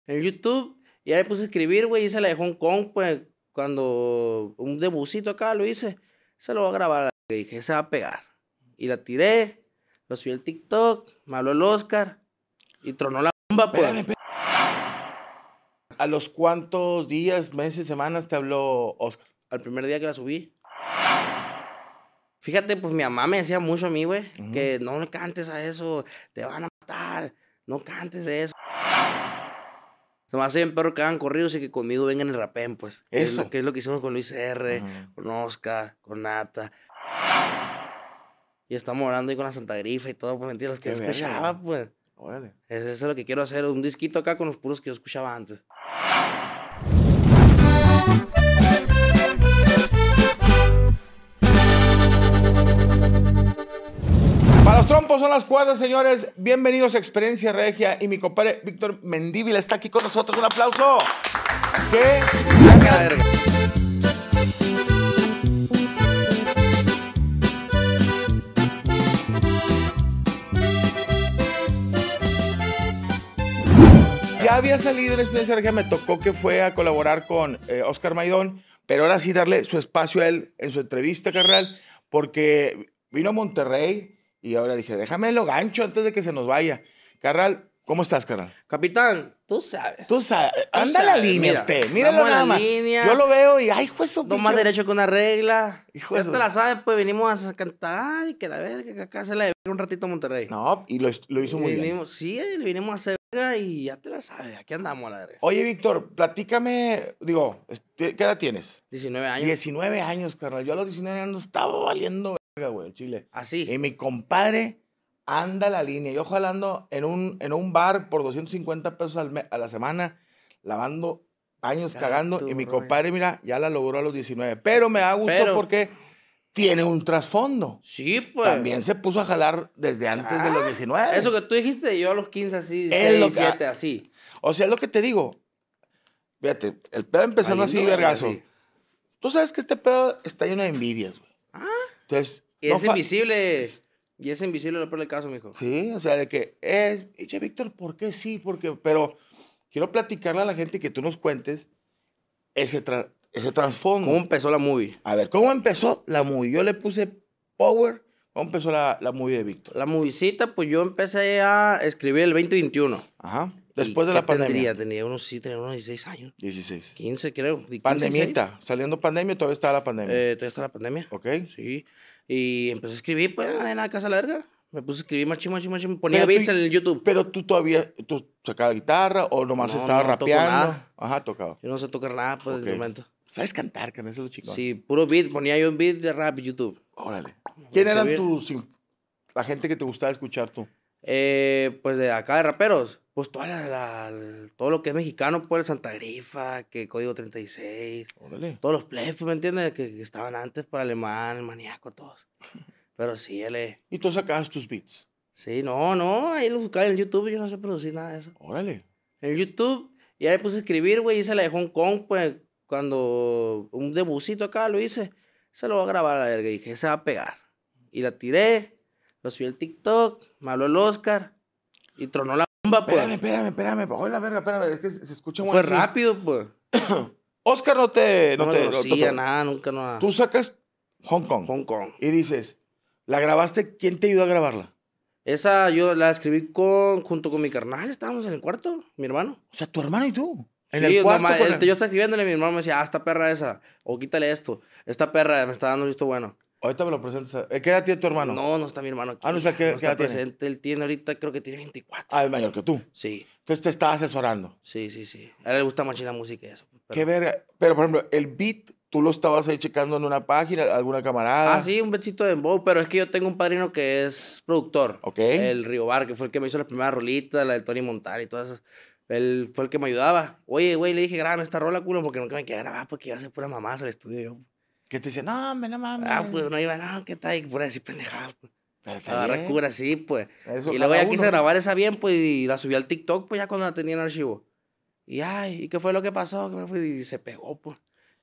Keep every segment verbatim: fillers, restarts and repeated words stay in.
En YouTube, y ahí puse a escribir, güey, hice la de Hong Kong, pues, cuando un debutcito acá lo hice, se lo voy a grabar, y dije, se va a pegar. Y la tiré, lo subí al TikTok, me habló el Oscar, y tronó la bomba, pues. Espérame, espérame. ¿A los cuántos días, meses, semanas te habló Oscar? Al primer día que la subí. Fíjate, pues mi mamá me decía mucho a mí, güey, uh-huh. que no le cantes a eso, te van a matar, no cantes de eso. Se me hace bien perro que hagan corridos y que conmigo vengan y rapen, pues. Eso. Que es, lo, que es lo que hicimos con Luis R, uh-huh. con Oscar, con Nata. Y estamos orando ahí con la Santa Grifa y todo, pues, mentiras, que yo escuchaba, pues. Órale. Eso es lo que quiero hacer, un disquito acá con los puros que yo escuchaba antes. Para los trompos son las cuerdas, señores. Bienvenidos a Experiencia Regia. Y mi compadre Víctor Mendívil está aquí con nosotros. Un aplauso. ¿Qué? Verga. Ya había salido en Experiencia Regia. Me tocó que fue a colaborar con eh, Oscar Maidón. Pero ahora sí darle su espacio a él en su entrevista, carnal. Porque vino a Monterrey. Y ahora dije, déjame lo gancho antes de que se nos vaya. Carnal, ¿cómo estás, carnal? Capitán, tú sabes. Tú sabes. Anda la línea, mira, usted. Míralo nada más. Línea. Yo lo veo y, ay, hijo de su pinche. Dos más derecho que una regla. Hijo ya de te la sabes, pues venimos a cantar y que la verga, que acá se la de un ratito a Monterrey. No, y lo, lo hizo muy vinimos, bien. Sí, le vinimos a hacer verga y ya te la sabes. Aquí andamos a la verga. Oye, Víctor, platícame, digo, ¿qué edad tienes? diecinueve años. diecinueve años, carnal. Yo a los diecinueve años estaba valiendo verga, güey, el Chile. Así. Y mi compadre anda la línea. Yo jalando en un, en un bar por doscientos cincuenta pesos al me, a la semana, lavando baños, ya, cagando. Tú, y mi compadre, mira, ya la logró a los diecinueve. Pero me da gusto Pero... porque tiene un trasfondo. Sí, pues. También se puso a jalar desde ya. antes de los diecinueve. Eso que tú dijiste, yo a los quince así, diecisiete así. O sea, es lo que te digo. Fíjate, el pedo empezando así, vergazo. Así. Tú sabes que este pedo está lleno de envidias, güey. Ah. Entonces. Y no es invisible. Es... Y es invisible lo peor del caso, mijo. Sí, o sea, de que es, che, Víctor, ¿por qué sí? Porque, pero quiero platicarle a la gente y que tú nos cuentes ese, tra ese trasfondo. ¿Cómo empezó la movie? A ver, ¿cómo empezó la movie? Yo le puse power. ¿Cómo empezó la, la movie de Víctor? La moviecita, pues yo empecé a escribir el veinte veintiuno. Ajá. Después de la pandemia. Tendría? Tenía unos, sí, tenía unos dieciséis años. dieciséis. quince, creo. Pandemita. Saliendo pandemia, todavía está la pandemia. Eh, todavía está la pandemia. Ok. Sí. Y empecé a escribir, pues, de nada, casa larga. Me puse a escribir machi, machi, machi. Me ponía beats en el YouTube. Pero tú todavía, ¿tú sacabas guitarra o nomás no, estabas no rapeando? Nada. Ajá, tocaba. Yo no sé tocar nada, pues, okay. de instrumento. ¿Sabes cantar, que no es lo chingón? Sí, puro beat. Ponía yo un beat de rap en YouTube. Órale. ¿Quién eran tus, la gente que te gustaba escuchar tú? Eh, pues de acá, de raperos. Pues toda la, la, todo lo que es mexicano, pues el Santa Grifa, que Código treinta y seis. Órale. Todos los plebes, pues, ¿me entiendes? Que, que estaban antes por Alemán, el Maníaco, todos. Pero sí, él es... ¿Y tú sacabas tus beats? Sí, no, no, ahí lo buscaba en YouTube, yo no sé producir nada de eso. Órale. En YouTube, y ahí puse a escribir, güey, hice la de Hong Kong, pues, cuando un debutcito acá lo hice, se lo voy a grabar a la verga, y dije, se va a pegar. Y la tiré, lo subí al TikTok, me habló el Oscar, y tronó la bomba, pues. Espérame, espérame, espérame, oye la verga, espérame, es que se escucha muy Fue así. Rápido, pues. Oscar no te... No, no no te conocía, no, nada, nunca, nada. Tú sacas Hong Kong. Hong Kong. Y dices, ¿la grabaste? ¿Quién te ayudó a grabarla? Esa yo la escribí con, junto con mi carnal, estábamos en el cuarto, mi hermano. O sea, tu hermano y tú. En sí, el cuarto. Mamá, el... el, yo estaba escribiéndole, mi hermano me decía, ah, esta perra esa, o quítale esto. Esta perra me está dando listo bueno. Ahorita me lo presentas. ¿Qué edad tiene tu hermano? No, no está mi hermano aquí. Ah, no sé qué, no qué edad está presente. Tiene? Él tiene ahorita, creo que tiene veinticuatro. Ah, es mayor que tú. Sí. Entonces te estaba asesorando. Sí, sí, sí. A él le gusta más la música y eso. Pero... Qué verga. Pero, por ejemplo, el beat, ¿tú lo estabas ahí checando en una página, alguna camarada? Ah, sí, un beatcito de Dembow, pero es que yo tengo un padrino que es productor. Ok. El Río Bar, que fue el que me hizo la primera rolita, la del Tony Montana y todas esas. Él fue el que me ayudaba. Oye, güey, le dije, grábame esta rola, culo, porque nunca me quedé grabar, porque iba a ser pura mamás al estudio yo. Que te dice, no, me no mames. Ah, pues no iba, no, ¿qué tal? Y pura decir pendejada, pues. Agarra cura así, pues. Eso y luego ya quise uno. grabar esa bien, pues, y la subí al TikTok, pues, ya cuando la tenía en archivo. Y, ay, ¿y qué fue lo que pasó? Que me fui y se pegó, pues.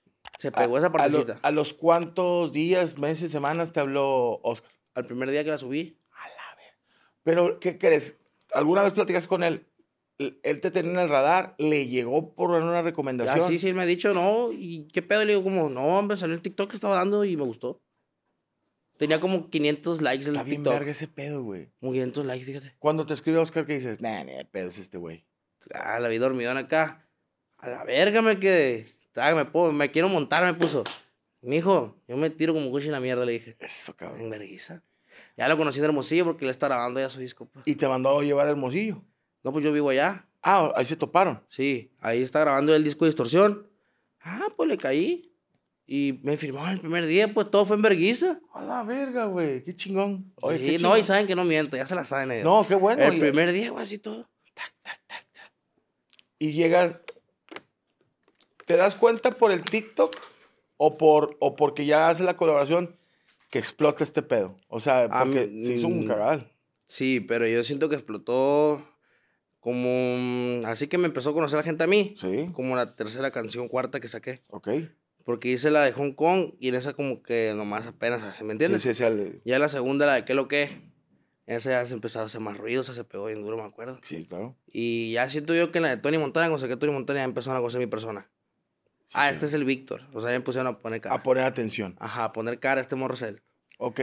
Se pegó a, esa partecita. A, lo, ¿A los cuántos días, meses, semanas te habló Oscar? Al primer día que la subí. A la ver. Pero, ¿qué crees? ¿Alguna vez platicas con él? él te tenía en el radar, le llegó por una recomendación. Ah, sí, sí, él me ha dicho, no, ¿y qué pedo? Le digo, como, no, hombre, salió el TikTok que estaba dando y me gustó. Tenía como quinientos likes el Está bien TikTok. verga ese pedo, güey. Como quinientos likes, fíjate. Cuando te escribe Oscar, ¿qué dices? Nah, nah, pedo es este güey. Ah, la vi dormidón acá. A la verga me quedé. Trágame, me, me quiero montar, me puso. Mijo, yo me tiro como cuchi en la mierda, le dije. Eso, cabrón. En vergüenza. Ya lo conocí en Hermosillo porque él está grabando ya su disco, pues. Y te mandó a llevar a Hermosillo. No, pues yo vivo allá. Ah, ahí se toparon. Sí, ahí está grabando el disco de Distorsión. Ah, pues le caí. Y me firmaron el primer día, pues todo fue en vergüenza. A la verga, güey. Qué chingón. Oye, Sí, qué no, chingón. y saben que no miento, ya se la saben ellos. No, qué bueno. El y, primer día, güey, así todo. Tac, tac, tac, tac. y llegas. ¿Te das cuenta por el TikTok o, por, o porque ya hace la colaboración que explota este pedo? O sea, Ah, porque mm, se hizo un cagadal. Sí, pero yo siento que explotó como... mm, Así que me empezó a conocer la gente a mí. Sí. Como la tercera canción, cuarta que saqué. Ok. Porque hice la de Hong Kong y en esa como que nomás apenas, ¿me entiendes? Sí, sí, sí, al- Ya la segunda, la de ¿Qué lo que? Esa ya se empezó a hacer más ruido, esa se pegó bien duro, me acuerdo. sí, claro. Y ya siento yo que en la de Tony Montana, cuando saqué Tony Montana, ya empezaron a conocer mi persona. Sí, ah, sí. este es el Víctor. O sea, ya me pusieron a poner cara. A poner atención. Ajá, a poner cara, este morro es él. Ok.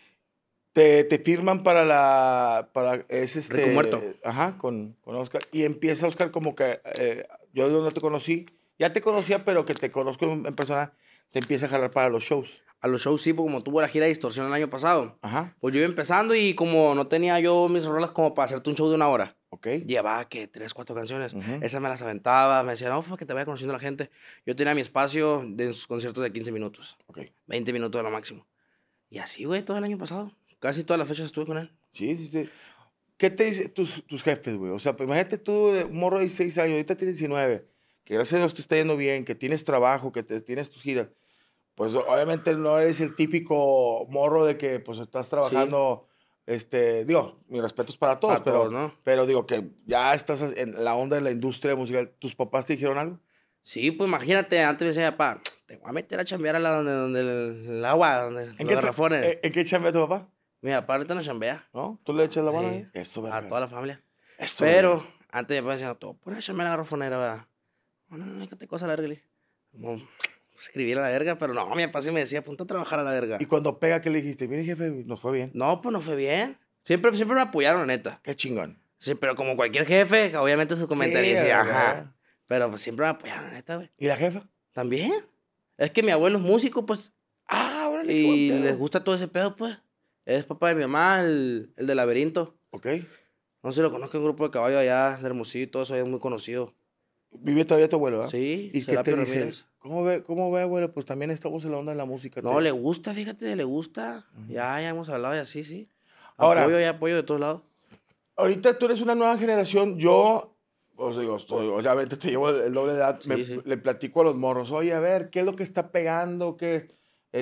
Te, te firman para la... Para, es este... Rico Muerto. Ajá, con, con Oscar. Y empieza Oscar como que... Eh, yo no te conocí. Ya te conocía, pero que te conozco en, en persona, te empieza a jalar para los shows. A los shows sí, porque como tuvo la gira de Distorsión el año pasado. Ajá. Pues yo iba empezando y como no tenía yo mis rolas como para hacerte un show de una hora. Ok. Llevaba, que tres, cuatro canciones. Ujú. Esas me las aventaba. Me decía, no, para que te vaya conociendo la gente. Yo tenía mi espacio de sus conciertos de quince minutos. Ok. veinte minutos a lo máximo. Y así, güey, todo el año pasado. Casi todas las fechas estuve con él. Sí, sí, sí. ¿Qué te dicen tus, tus jefes, güey? O sea, pues, imagínate tú, de un morro de dieciséis años, ahorita tienes diecinueve, que gracias a Dios te está yendo bien, que tienes trabajo, que te, tienes tus giras. Pues obviamente no eres el típico morro de que pues estás trabajando, este, digo, mis respetos para todos, Para pero, todos, ¿no? pero digo que ya estás en la onda de la industria musical. ¿Tus papás te dijeron algo? Sí, pues imagínate, antes me decía, papá, te voy a meter a chambear a la donde, donde el, el agua, donde los ¿En qué, tra- garrafones. ¿en, en qué chambea tu papá? Mi papá ahorita no chambea. ¿No? ¿Tú le echas la mano Sí. ahí? Eso, A verga. toda la familia. Eso, Pero verga. antes mi papá decía, tú, pon a chambear a la garrafonera, ¿verdad? No, no, no, déjate cosa larga. Le dije, como, escribir a la verga, pero no, mi papá sí me decía, ponte a trabajar a la verga. Y cuando pega, ¿qué le dijiste? Mire, jefe, nos fue bien. No, pues no fue bien. Siempre, siempre me apoyaron, la neta. Qué chingón. Sí, pero como cualquier jefe, obviamente su comentario decía, ¿verdad? ajá. Pero pues siempre me apoyaron, la neta, güey. ¿Y la jefa? También. Es que mi abuelo es músico, pues. Ah, órale, qué Y buen pedo. les gusta todo ese pedo, pues. Es papá de mi mamá, el, el del laberinto. Ok. No sé si lo conozco, un grupo de caballos allá de Hermosillo y todo eso, es muy conocido. Vive todavía tu abuelo, ¿verdad? Sí, ¿Y qué Serapio te dice? Ramírez. ¿Cómo ve, cómo ve, abuelo? Pues también estamos en la onda de la música. No, te- le gusta, fíjate, le gusta. Ya, ya hemos hablado y así, sí. Ahora- Apoyo y apoyo de todos lados. Ahorita tú eres una nueva generación. Yo, os digo, estoy- obviamente te llevo el, el doble de edad. Sí, me- sí. Le platico a los morros. Oye, a ver, ¿qué es lo que está pegando? ¿Qué?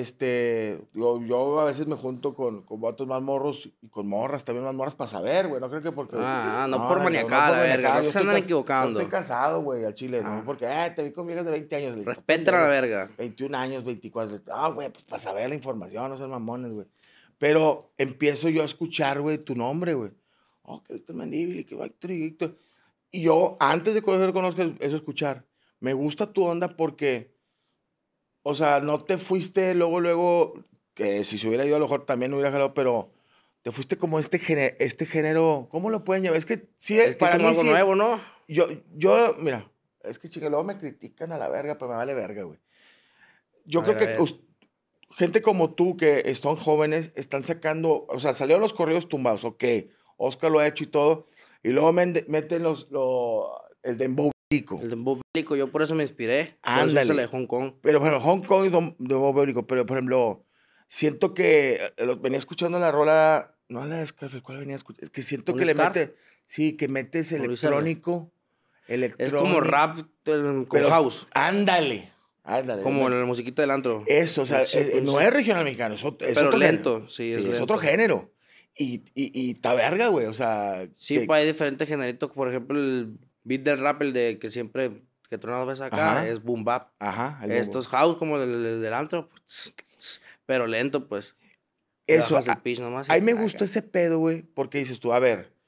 Este, digo, yo a veces me junto con, con vatos más morros y con morras también más morras para saber, güey. No creo que porque... Ah, no por maniacada, por la verga, maniacada, no yo se estoy andan cas- equivocando. Yo estoy casado, güey, al chile, Ah. ¿no? Porque, eh, te vi con viejas de veinte años. Le digo, Respeten a la verga. veintiún años, veinticuatro. Ah, güey, pues para saber la información, no sean mamones, güey. Pero empiezo yo a escuchar, güey, tu nombre, güey. Oh, que Víctor Mendívil, y que Víctor y Víctor. Y yo, antes de conocer con Oscar, eso escuchar. Me gusta tu onda porque, o sea, no te fuiste luego, luego, que si se hubiera ido a lo mejor también hubiera jalado, pero te fuiste como este género, este género, ¿cómo lo pueden llamar? Es que sí, Es que para como mí algo sí. nuevo, ¿no? Yo, yo, mira, es que chingue, luego me critican a la verga, pero me vale verga, güey. Yo A creo ver, a que ver. us- gente como tú, que son jóvenes, están sacando, o sea, salieron los corridos tumbados, ok, Oscar lo ha hecho y todo, y luego men- meten los, lo, el dembow bélico. El dembow bélico, yo por eso me inspiré. Por eso Ándale. hice la de Hong Kong. Pero bueno, Hong Kong es dem- dembow bélico, pero por ejemplo, siento que, eh, lo- venía escuchando la rola, no la de Scarface, ¿cuál venía escuchando? Es que siento ¿Con que le Scar? mete, sí, que metes Con Luis R. electrónico, Es electrónico. como rap del- con pero- house. Ándale, ándale. Como ándale. la musiquita del antro. Eso, o sea, Sí, eh, pues, no sí. es regional mexicano, es, ot- es Pero otro lento, género. sí, es es lento. otro género. Y, y, y está verga, güey, o sea... Sí, que- pues hay diferentes generitos. Por ejemplo, el beat del rap, el de que siempre, que truena dos veces acá, Ajá. es boom bap. Ajá. el Esto es house como el, el del antro, pero lento, pues. Le Eso, bajas el a- pitch nomás y a mí me acá. gustó ese pedo, güey, porque dices tú, a ver,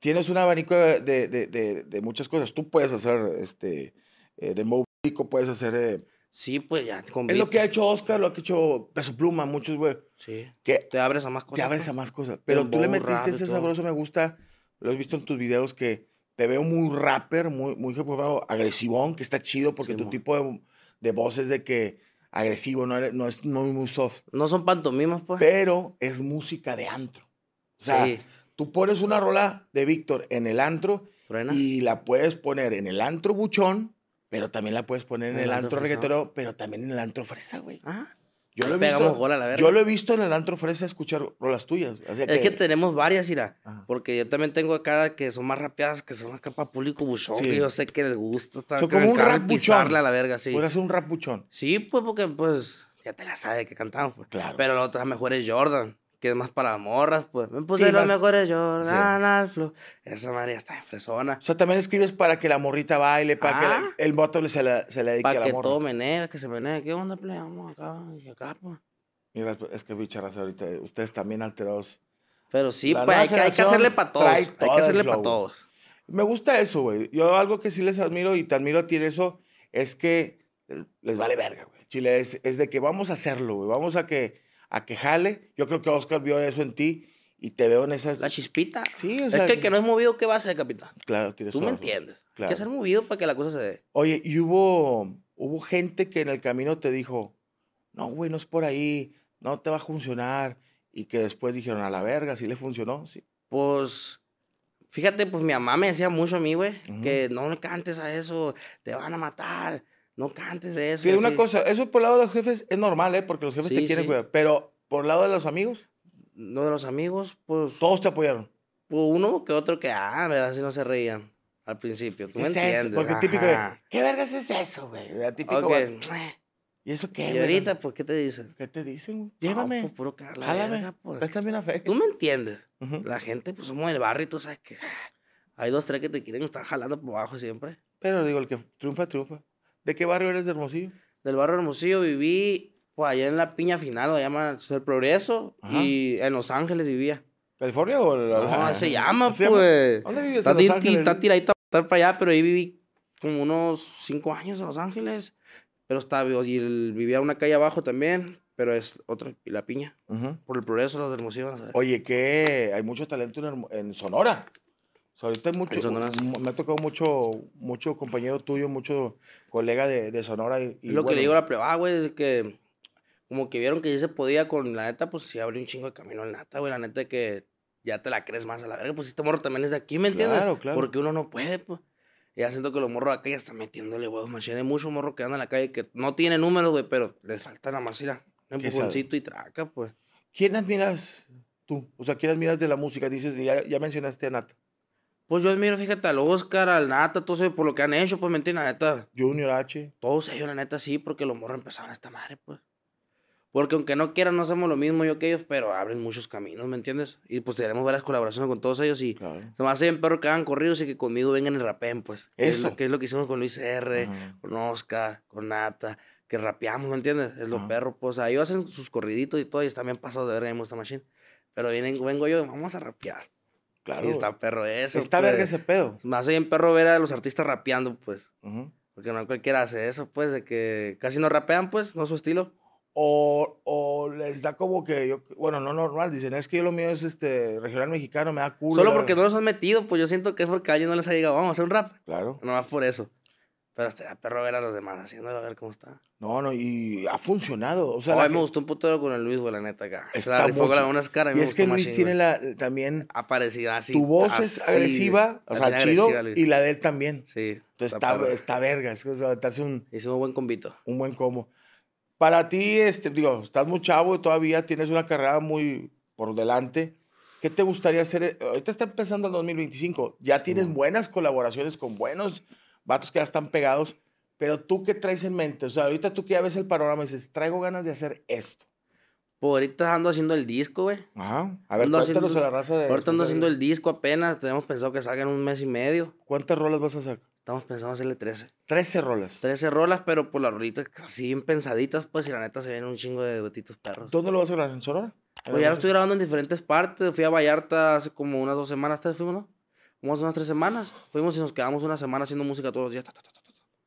tienes un abanico de, de, de, de, de muchas cosas. Tú puedes hacer, este, eh, de músico, puedes hacer... Eh, Sí, pues ya, con es lo beats. que ha hecho Oscar, lo que ha hecho Peso Pluma, muchos, güey. Sí. Que Te abres a más cosas. te abres pues. a más cosas. Pero tú le Dembow, rap metiste y ese todo. sabroso, me gusta. Lo has visto en tus videos que te veo muy rapper, muy, muy agresivón, que está chido porque Sí, tu mo. tipo de, de voz es de que agresivo, no, eres- no es no es muy soft. No son pantomimas, pues. Pero es música de antro. O sea, Sí. tú pones una rola de Víctor en el antro ¿Truena? y la puedes poner en el antro buchón, pero también la puedes poner en el, antro fresón. reggaetonero, pero también en el antro fresa, güey. Ajá. Yo lo he Pegamos visto, gol a la verga. yo lo he visto en el antro fresa escuchar rolas tuyas. O sea Es que tenemos varias, Ira. Ajá. Porque yo también tengo acá que son más rapeadas, que son acá para público buchón, Sí. que yo sé que les gusta. Estar Son con como el un carro y rap pisarle buchón. a la verga, sí. Podría ser un rap buchón. Sí, pues porque pues ya te la sabes que cantamos, pues. Claro. Pero la otra mejor es Jordan, que es más para morras, pues. Me puse Sí, los más- mejores Jordan sí. al flow. Esa María está en fresona. O sea, también escribes para que la morrita baile, para que Ah. la- el voto se le, se le dedique a Para la que morra. todo menee, que se menee. ¿Qué onda, play? Vamos acá y acá, pues. Mira, es que bicharas ahorita, ustedes también alterados. Pero sí, La pues hay nueva que, hay que generación hacerle para todos. trae Hay todo que el hacerle flow, para güey. todos. Me gusta eso, güey. Yo algo que sí les admiro y te admiro a ti en eso es que eh, les vale verga, güey. Chile es, es de que vamos a hacerlo, güey. Vamos a que, a que jale. Yo creo que Oscar vio eso en ti y te veo en esas... La chispita. Sí, o Es sea... que el que no es movido, ¿qué va a hacer, capitán? Claro, tienes Tú me toda la razón. entiendes. Hay Claro. que ser movido para que la cosa se dé. Oye, y hubo, hubo gente que en el camino te dijo, no, güey, no es por ahí, no te va a funcionar. Y que después dijeron, a la verga, sí le funcionó, sí. Pues, fíjate, pues mi mamá me decía mucho a mí, güey, Ujú. que no le cantes a eso, te van a matar, no cantes de eso. Sí, y una así. cosa, eso por el lado de los jefes es normal, ¿eh? Porque los jefes Sí, te quieren sí. cuidar. Pero por el lado de los amigos, Lo de los amigos, pues, todos te apoyaron. pues, uno que otro que, ah, verdad, así no se reían al principio. ¿Tú ¿Qué me es entiendes? eso? Porque típico de, Ajá. ¿qué vergas es eso, güey? El típico, Ok. güey, ¿y eso qué, Y güey? ahorita, pues, ¿qué te dicen? ¿Qué te dicen, güey? No, Llévame, pues, puro cagar la jálame, verga, pues. préstame una fe. Tú me entiendes. Ujú. La gente, pues, somos del barrio y tú sabes que hay dos, tres que te quieren estar jalando por abajo siempre. Pero digo, el que triunfa, triunfa. ¿De qué barrio eres de Hermosillo? Del barrio Hermosillo viví, pues, allá en la Piña Final, lo llaman El Progreso, Ajá. y en Los Ángeles vivía. ¿California o...? No, se llama, ¿Se llama? pues. ¿Dónde vives Está, en Los ti- Ángeles? está tiradita estar para allá, pero ahí viví como unos cinco años en Los Ángeles. Pero estaba, y el- vivía una calle abajo también, pero es otra, y la Piña. Ujú. Por el Progreso, los de Hermosillo van a saber. Oye, que hay mucho talento en, Hermo- en Sonora. O sea, ahorita hay mucho, En Sonora, sí. m- me ha tocado mucho, mucho compañero tuyo, mucho colega de, de Sonora. Y, y Es lo que bueno, le digo a la plebada, güey, es que como que vieron que sí se podía con la neta, pues sí abrió un chingo de camino en neta, güey. La neta de que ya te la crees más a la verga. Pues este morro también es de aquí, ¿me entiendes? Claro, claro. Porque uno no puede, pues. Ya siento que los morros de acá ya están metiéndole huevos, machine. Hay muchos morros que andan en la calle que no tienen números, güey, pero les falta nada más ir a un ¿Qué empujoncito y traca, pues. ¿Quién admiras tú? O sea, ¿quién admiras de la música? Dices, ya, ya mencionaste a Nata. Pues yo admiro, fíjate, al Oscar, al Nata, todo eso, por lo que han hecho, pues, ¿me entiendes? La neta, Junior H. todos ellos, la neta, sí, porque los morros empezaron a esta madre, pues. Porque aunque no quieran, no hacemos lo mismo yo que ellos, pero abren muchos caminos, ¿me entiendes? Y pues tenemos varias colaboraciones con todos ellos y Claro. se me hace bien perro que hagan corridos y que conmigo vengan y rapen, pues. Que es Eso. lo- Que es lo que hicimos con Luis R, Ajá. con Oscar, con Nata, que rapeamos, ¿me entiendes? Es lo Ajá. perro, pues. Ahí hacen sus corriditos y todo y están bien pasados de verga en esta machine. Pero vienen, vengo yo y vamos a rapear. Claro. Y está perro eso. Está pues. verga ese pedo. Me hace bien perro ver a los artistas rapeando, pues. Ujú. Porque no cualquiera hace eso, pues, de que casi no rapean, pues, no es su estilo. O, o les da como que, yo, bueno, no normal, dicen, es que yo lo mío es este regional mexicano, me da culo. Solo la- porque no los han metido, pues yo siento que es porque a alguien no les ha llegado, vamos a hacer un rap. Claro. Nomás por eso. Pero hasta da perro ver a los demás haciéndolo, a ver cómo está. No, no, y ha funcionado. O sea, Oh, la a mí me gen- gustó un putero con el Luis, güey, la neta, acá. Se Está la rifó con mucho. algunas caras. Y es que Luis tiene la, también, Aparecida así. tu voz es así, agresiva, o la sea, tiene chido, agresiva, Luis. y la de él también. Sí. Entonces está, perro. está verga, es que se va a aventarse un, Hicimos un buen convito. un buen combo. Para ti, este, digo, estás muy chavo y todavía tienes una carrera muy por delante. ¿Qué te gustaría hacer? Ahorita está empezando el dos mil veinticinco. Ya Sí, tienes man. buenas colaboraciones con buenos vatos que ya están pegados. Pero tú, ¿qué traes en mente? O sea, ahorita tú que ya ves el panorama y dices, traigo ganas de hacer esto. Pues ahorita ando haciendo el disco, güey. Ajá. A ver, Ando cuéntanos haciendo- a la raza de... Ahorita ando haciendo el disco apenas. Tenemos pensado que salga en un mes y medio. ¿Cuántas rolas vas a hacer? Estamos pensando hacerle trece. trece rolas. trece rolas, pero por las rolitas así bien pensaditas, pues, y la neta se ven un chingo de gotitos perros. ¿Dónde lo vas a grabar? ¿En Sonora? Pues ya lo estoy grabando en diferentes partes. Fui a Vallarta hace como unas dos semanas, ¿te fuimos, no? Como hace unas tres semanas. Fuimos y nos quedamos una semana haciendo música todos los días. Ta, ta, ta, ta, ta.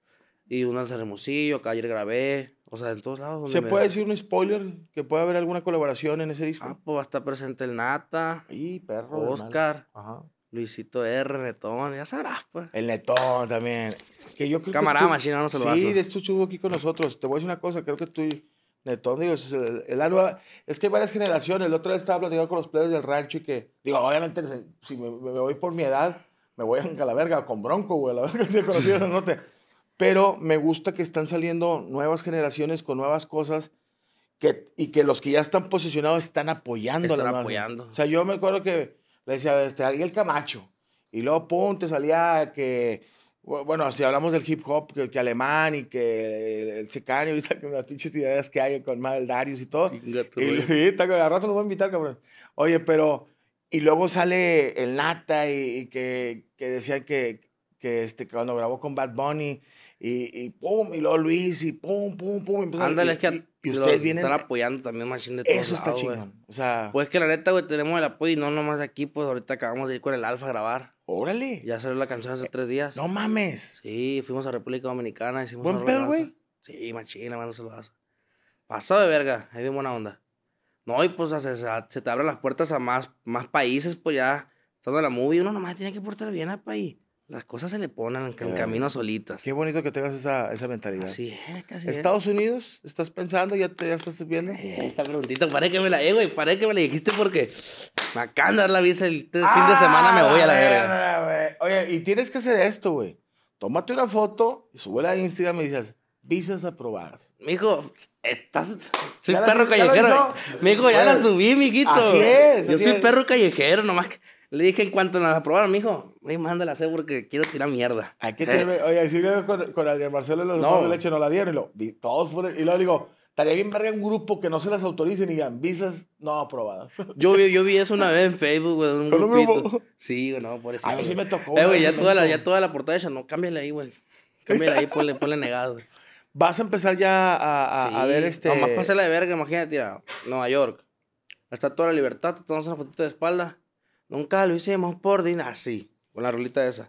Y una en San Hermosillo, acá ayer grabé. O sea, en todos lados. Donde ¿Se me... puede decir un spoiler? ¿Que puede haber alguna colaboración en ese disco? Ah, pues va a estar presente el Nata. Y perro. Oscar. Ajá. Luisito R, Netón, ya sabrás, pues. El Netón también. Que yo creo Camarada que tú... Machina, no se lo Sí, hace. de hecho estuvo aquí con nosotros. Te voy a decir una cosa, creo que tú y Netón, digo, es, el- es la nueva... Es que hay varias generaciones. El otro día estaba platicando con los plebes del rancho y que... Digo, obviamente, si me, me voy por mi edad, me voy a la verga, con Bronco, güey, a la verga, si he conocido esa nota. Pero me gusta que están saliendo nuevas generaciones con nuevas cosas que, y que los que ya están posicionados están apoyando. Están a las nuevas. apoyando. O sea, yo me acuerdo que le decía, este, Ariel Camacho, y luego, pum, te salía que, bueno, si hablamos del hip hop, que, que alemán y que el Secaño, ahorita que las pinches ideas que hay con Mal Darius y todo. Chinga tu Y, rollo. y ta- a rato nos voy a invitar, cabrón. Oye, pero, y luego sale el Nata y, y que, que decían que, que este, cuando grabó con Bad Bunny, y, y pum, y luego Luis, y pum, pum, pum. y empiezan- Ándale, y, es que a- y, y los ustedes vienen, están apoyando también Machine de todos eso está lados, güey. chingón. O sea, Pues que la neta, güey, tenemos el apoyo y no nomás aquí, pues ahorita acabamos de ir con el Alfa a grabar. órale. Ya salió la canción hace tres días. No mames. Sí, fuimos a República Dominicana, hicimos ¿Buen una rola pedo, de güey? Alfa. Sí, machina, mándaselo a Pasado de verga, ahí de buena onda. No, y pues se, se, se te abren las puertas a más, más países, pues ya, estando en la movie, uno nomás tiene que portar bien al país. Las cosas se le ponen en, en Eh, camino solitas. Qué bonito que tengas esa, esa mentalidad. Así es, casi es. ¿Estados Unidos? ¿Estás pensando? ¿Ya, te, ya estás viendo? Eh, esta preguntita, parece que me la, eh, güey, parece que me la dijiste porque me acaban de dar la visa el este fin de semana, me voy a la verga. verga. Oye, y tienes que hacer esto, güey. Tómate una foto y súbela a Instagram y dices, visas aprobadas. Mijo, estás... Soy ¿Ya la- perro ya la callejero. hizo? Mijo, ya Bueno, la subí, mijito. así es, Yo así soy es. perro callejero, nomás que le dije en cuanto nos aprobaron, mijo, me mándala a hacer porque quiero tirar mierda. Hay que tener, oye, así luego con, con Adrián Marcelo los No. no. de leche no la dieron y lo, vi- todos fueron, y luego digo, estaría bien verga un grupo que no se las autoricen y digan, visas no aprobadas. Yo, vi- yo vi eso una vez en Facebook, güey, en un ¿Con un grupito. grupo? Sí, güey, no, por eso. A mí sí güey. me tocó Eh, una güey, vez ya en toda, la, México. ya toda la portada hecha, no, cámbiale ahí, güey. Cámbiale ahí, ponle, ponle negado. Güey. Vas a empezar ya a, a, a Sí, ver este... Nomás pasé la de verga, imagínate, mira, Nueva York. Está toda la libertad, te tomas una fotito de espalda. Nunca lo hicimos por din, así, con la rolita esa.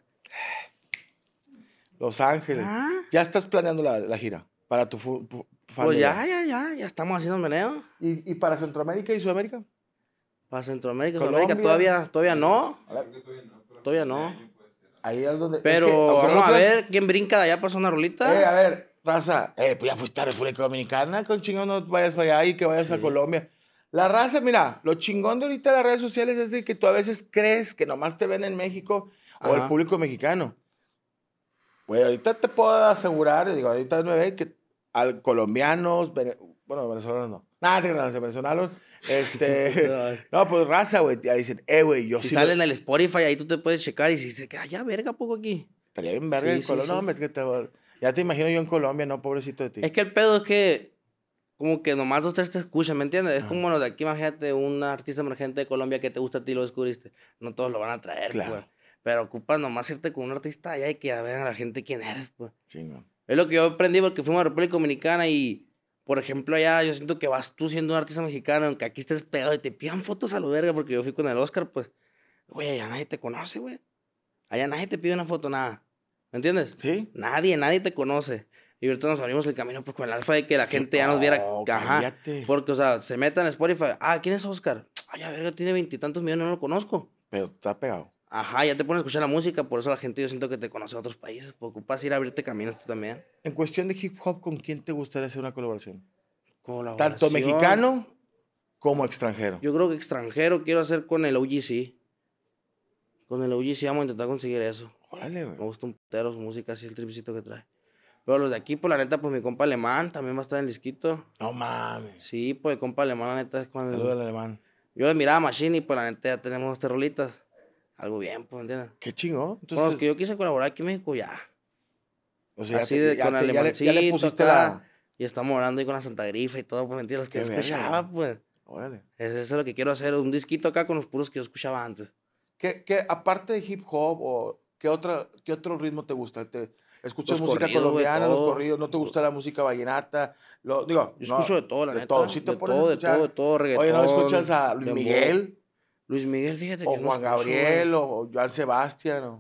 Los Ángeles. Ah. Ya estás planeando la, la gira para tu fu- fu- Pues familia. ya, ya, ya, ya estamos haciendo meneo. ¿Y, y para Centroamérica y Sudamérica? Para Centroamérica, Colombia. Sudamérica, todavía, todavía no. Todavía no. Ahí es donde... Pero es que, aunque vamos no a creas- ver quién brinca de allá para una rolita. Eh, a ver, raza. Eh, pues ya fuiste a República Dominicana, con chingón no vayas para allá y que vayas a Sí. Colombia. La raza, mira, lo chingón de ahorita de las redes sociales es de que tú a veces crees que nomás te ven en México o el Ajá. público mexicano. Güey, ahorita te puedo asegurar, digo, ahorita me ve que al colombianos, vene- bueno, venezolanos no. Nada, te creas, venezolanos, este... no, pues raza, güey, ya dicen, eh, güey, yo Si sí... sale lo- en el Spotify, ahí tú te puedes checar y si se queda ya verga poco aquí. Estaría bien verga Sí, en sí, Colombia. sí. No, hombre, que te... ya te imagino yo en Colombia, no, pobrecito de ti. Es que el pedo es que como que nomás dos tres te escuchan, ¿me entiendes? Es Ah. como los de aquí, imagínate, un artista emergente de Colombia que te gusta a ti y lo descubriste. No todos lo van a traer, Claro. pues. Pero ocupas nomás irte con un artista allá y que vean a la gente quién eres, pues. Chingón. Es lo que yo aprendí porque fuimos a República Dominicana y, por ejemplo, allá yo siento que vas tú siendo un artista mexicano, aunque aquí estés pegado y te pidan fotos a lo verga, porque yo fui con el Oscar, pues, güey, allá nadie te conoce, güey. Allá nadie te pide una foto, nada. ¿Me entiendes? ¿Sí? Nadie, nadie te conoce. Y ahorita nos abrimos el camino pues con el alfa de que la gente ya nos viera. No, Ajá. cállate. Porque, o sea, se metan en Spotify. Ah, ¿quién es Oscar? Ay, a verga, tiene veintitantos millones, no lo conozco. Pero está pegado. Ajá, ya te pones a escuchar la música, por eso la gente yo siento que te conoce de otros países. Porque ocupas ir a abrirte caminos tú también. En cuestión de hip hop, ¿con quién te gustaría hacer una colaboración? Colaboración. Tanto mexicano como extranjero. Yo creo que extranjero quiero hacer con el O G C. Con el O G C vamos a intentar conseguir eso. Órale, Me güey. gusta un putero su música, así el tripcito que trae. Pero los de aquí, pues la neta, pues mi compa alemán también va a estar en el disquito. No mames. Sí, pues el compa alemán, la neta, es con el... Saludos al alemán. Yo le miraba a Machine y pues la neta ya tenemos estas rolitas. Algo bien, pues, ¿entiendes? Qué chingón. Con Entonces, los que yo quise colaborar aquí en México, ya. o sea, ya Así te- de ya con te- ya le- alemancito ya le pusiste acá. la... Y estamos orando ahí con la Santa Grifa y todo, pues, ¿entiendes? Los que Qué yo verga, escuchaba, güey. pues. Órale. Eso es lo que quiero hacer, un disquito acá con los puros que yo escuchaba antes. ¿Qué, qué, aparte de hip hop, o qué, otra, qué otro ritmo te gusta? ¿Te escuchas Los música corridos, güey, colombiana, los todo. corridos? ¿No te gusta la música vallenata? Lo, digo, Yo no, escucho de todo, la de neta. todo. Sí te de pones a todo, de escuchar- todo, de todo, reggaetón. Oye, ¿no escuchas a Luis dembow. Miguel? Luis Miguel, fíjate O que no Juan escucho, Gabriel, güey. o Joan Sebastián, o...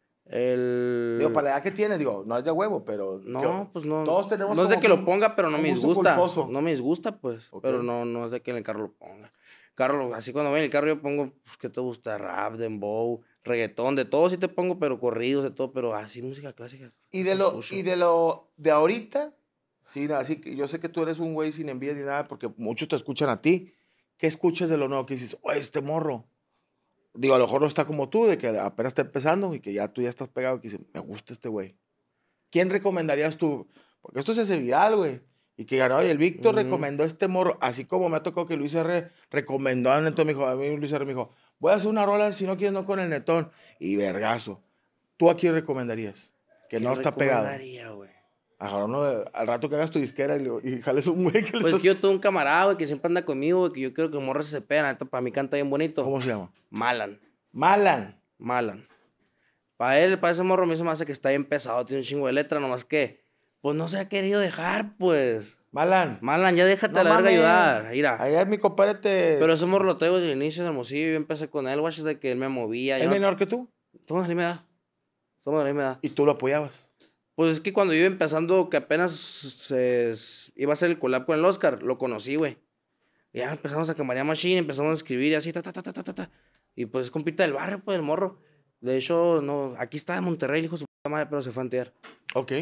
El... Digo, para la edad que tiene, digo, no es de huevo, pero... No, yo- pues no. Todos tenemos No es de como que lo un- ponga, pero no un me gusto disgusta. culposo. No me disgusta, pues. Ok. Pero no, no es de que en el carro lo ponga. Carro, así cuando voy en el carro yo pongo, pues, ¿qué te gusta? Rap, dembow, reggaetón, de todo sí te pongo, pero corridos, de todo, pero así música clásica. Y de no lo, escucho. y de lo, de ahorita, sí, nada, así que yo sé que tú eres un güey sin envidia ni nada, porque muchos te escuchan a ti. ¿Qué escuchas de lo nuevo? Que dices, oye, este morro. Digo, a lo mejor no está como tú, de que apenas está empezando y que ya tú ya estás pegado y que dices, me gusta este güey. ¿Quién recomendarías tú? Porque esto se hace viral, güey. Y que ganó, oye, el Víctor Ujú. recomendó este morro, así como me ha tocado que Luis R. recomendó al Netón, me dijo, a mí Luis R. me dijo, voy a hacer una rola si no quieres no con el Netón. Y vergazo. ¿Tú a quién recomendarías? Que no ¿Qué está pegado. recomendaría, güey? Ajá, no, al rato que hagas tu disquera y, y jales un güey que le Pues estás... es que yo tengo un camarada, güey, que siempre anda conmigo, güey, que yo creo que morra se pega, para mí canta bien bonito. ¿Cómo se llama? Malan, Malan. Malan. Para él, para ese morro, a mí se me hace que está bien pesado, tiene un chingo de letra, nomás que, pues no se ha querido dejar, pues. Malan. Malan, ya déjate No a la verga mames. ayudar, mira. Allá mi compadre te... Pero ese morro lo traigo desde el inicio del Hermosillo, yo empecé con él, güey, de que él me movía. ¿Es yo no- menor que tú? Somos de la misma edad. Somos de la misma edad. Y tú lo apoyabas. Pues es que cuando yo iba empezando, que apenas se, iba a hacer el collab con el Oscar, lo conocí, güey. Y ya empezamos a camarear machine, empezamos a escribir y así, ta, ta, ta, ta, ta, ta, ta. Y pues es compita del barrio, pues, el morro. De hecho, no, aquí está de Monterrey, hijo de su puta madre, pero se fue a antear. Ok.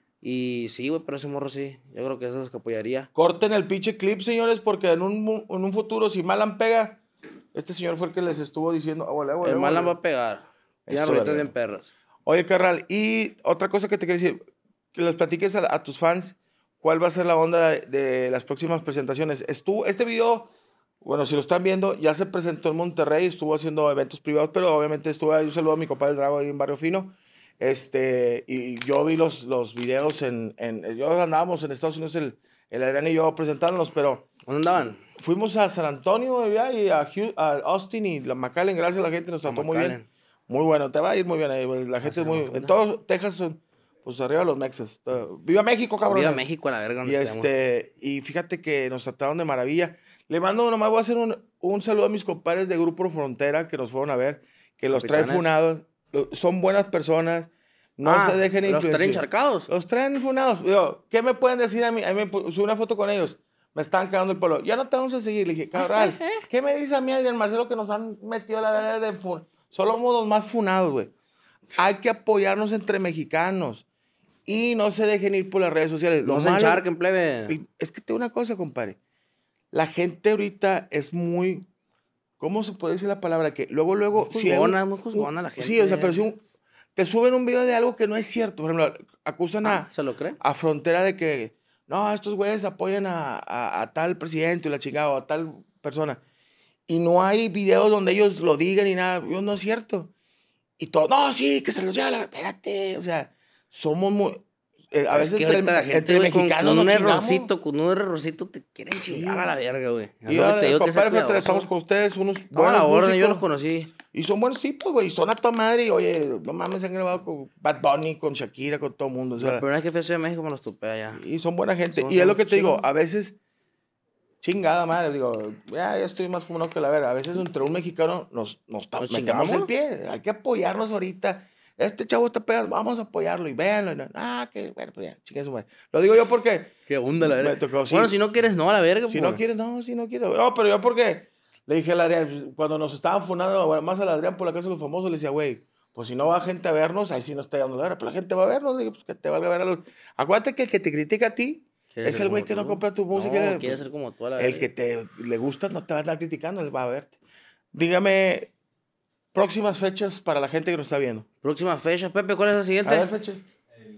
Y sí, güey, pero ese morro sí. Yo creo que eso es lo que apoyaría. Corten el pinche clip, señores, porque en un, mu- en un futuro, si Malan pega, este señor fue el que les estuvo diciendo, "Ábole, ábole, El ábole". Malan va a pegar. Ya Eso, ahorita verga. bien perras. Oye, carnal, y otra cosa que te quería decir, que les platiques a, a tus fans, ¿cuál va a ser la onda de, de las próximas presentaciones? Estuvo, este video, bueno, si lo están viendo, ya se presentó en Monterrey, estuvo haciendo eventos privados, pero obviamente estuvo ahí, un saludo a mi compadre Drago ahí en Barrio Fino, este, y yo vi los, los videos en, en, yo andábamos en Estados Unidos, el, el Adrián y yo presentándonos, pero ¿Dónde andaban? fuimos a San Antonio ya, y a, Hugh- a Austin y la McAllen, gracias a la gente, nos A trató muy bien. McAllen. Muy bueno, te va a ir muy bien ahí, güey, la gente es se muy... llama, En todo Texas son, pues arriba los Mexas. todo- ¡Viva México, cabrón! Viva México a la verga. Y, donde estemos. este, y fíjate que nos trataron de maravilla. Le mando, nomás voy a hacer un, un saludo a mis compadres de Grupo Frontera que nos fueron a ver, que los traen Capitanes. funados. Lo- Son buenas personas, no Ah, se dejen ¿los influenciar. traen encharcados? Los traen funados. Digo, ¿qué me pueden decir a mí? A mí me pu- subí una foto con ellos. Me estaban cagando el polo. Ya no te vamos a seguir. Le dije, cabrón, ¿qué me dice a mí, Adrián Marcelo, que nos han metido la verdad de fun? Solo somos los más funados, güey. Hay que apoyarnos entre mexicanos. Y no se dejen ir por las redes sociales. Lo No se malo- encharquen, plebe. y es que te digo una cosa, compadre. La gente ahorita es muy... ¿Cómo se puede decir la palabra? Que luego, luego... Muy si hay un- juzgona, muy juzgona la Sí, o sea, gente. pero si un- te suben un video de algo que no es cierto. Por ejemplo, acusan Ah, a, ¿se lo cree? a Frontera de que... No, estos güeyes apoyan a, a- a tal presidente y la chingada, o a tal persona. Y no hay videos donde ellos lo digan ni nada. Yo, no es cierto. Y todo, no, sí, que se los lleva la... Espérate, o sea, somos muy... eh, a Es veces que entre, ahorita la gente, entre güey, con, mexicanos con un nos chingamos. errorcito, con un errorcito te quieren chingar a la verga, güey. Es Y lo que ahora, te digo que sea compadre Frontera, cuidadoso. estamos con ustedes, unos No, a buenos la orden, yo músicos. los conocí. Y son buenos tipos, güey. Son a toda madre. Y, oye, no mames, se han grabado con Bad Bunny, con Shakira, con todo el mundo. O sea, La primera vez que fui a Ciudad de México me los topé allá. y son buena gente. Son- y es son lo que te digo, chidos. a veces, chingada madre, digo, ya, ya estoy más fumado que la verga. A veces entre un mexicano nos, nos, ta- ¿Nos metemos chingamos? el pie. Hay que apoyarnos ahorita. Este chavo está pegando, vamos a apoyarlo y véanlo. Y no, ah, que bueno, pues ya, chingue su madre. Lo digo yo porque, Qué onda, la Me verga. tocó, sí. Bueno, si no quieres, no, a la verga, si pues. no quieres, no, si no quieres. No, pero yo porque le dije al Adrián, cuando nos estaban funando, bueno, más al Adrián por la casa de los famosos, le decía, güey, pues si no va gente a vernos, ahí sí no está dando la verga, pero la gente va a vernos, le digo, pues que te valga ver a los... Acuérdate que el que te critica a ti Quiere es ser el güey como que no tú. compra tu música. No, quiere ser como tú, a la El verga. que te le gusta no te va a estar criticando, él va a verte. Dígame, próximas fechas para la gente que nos está viendo. Próxima fecha, Pepe, ¿cuál es la A siguiente? ver, fecha. El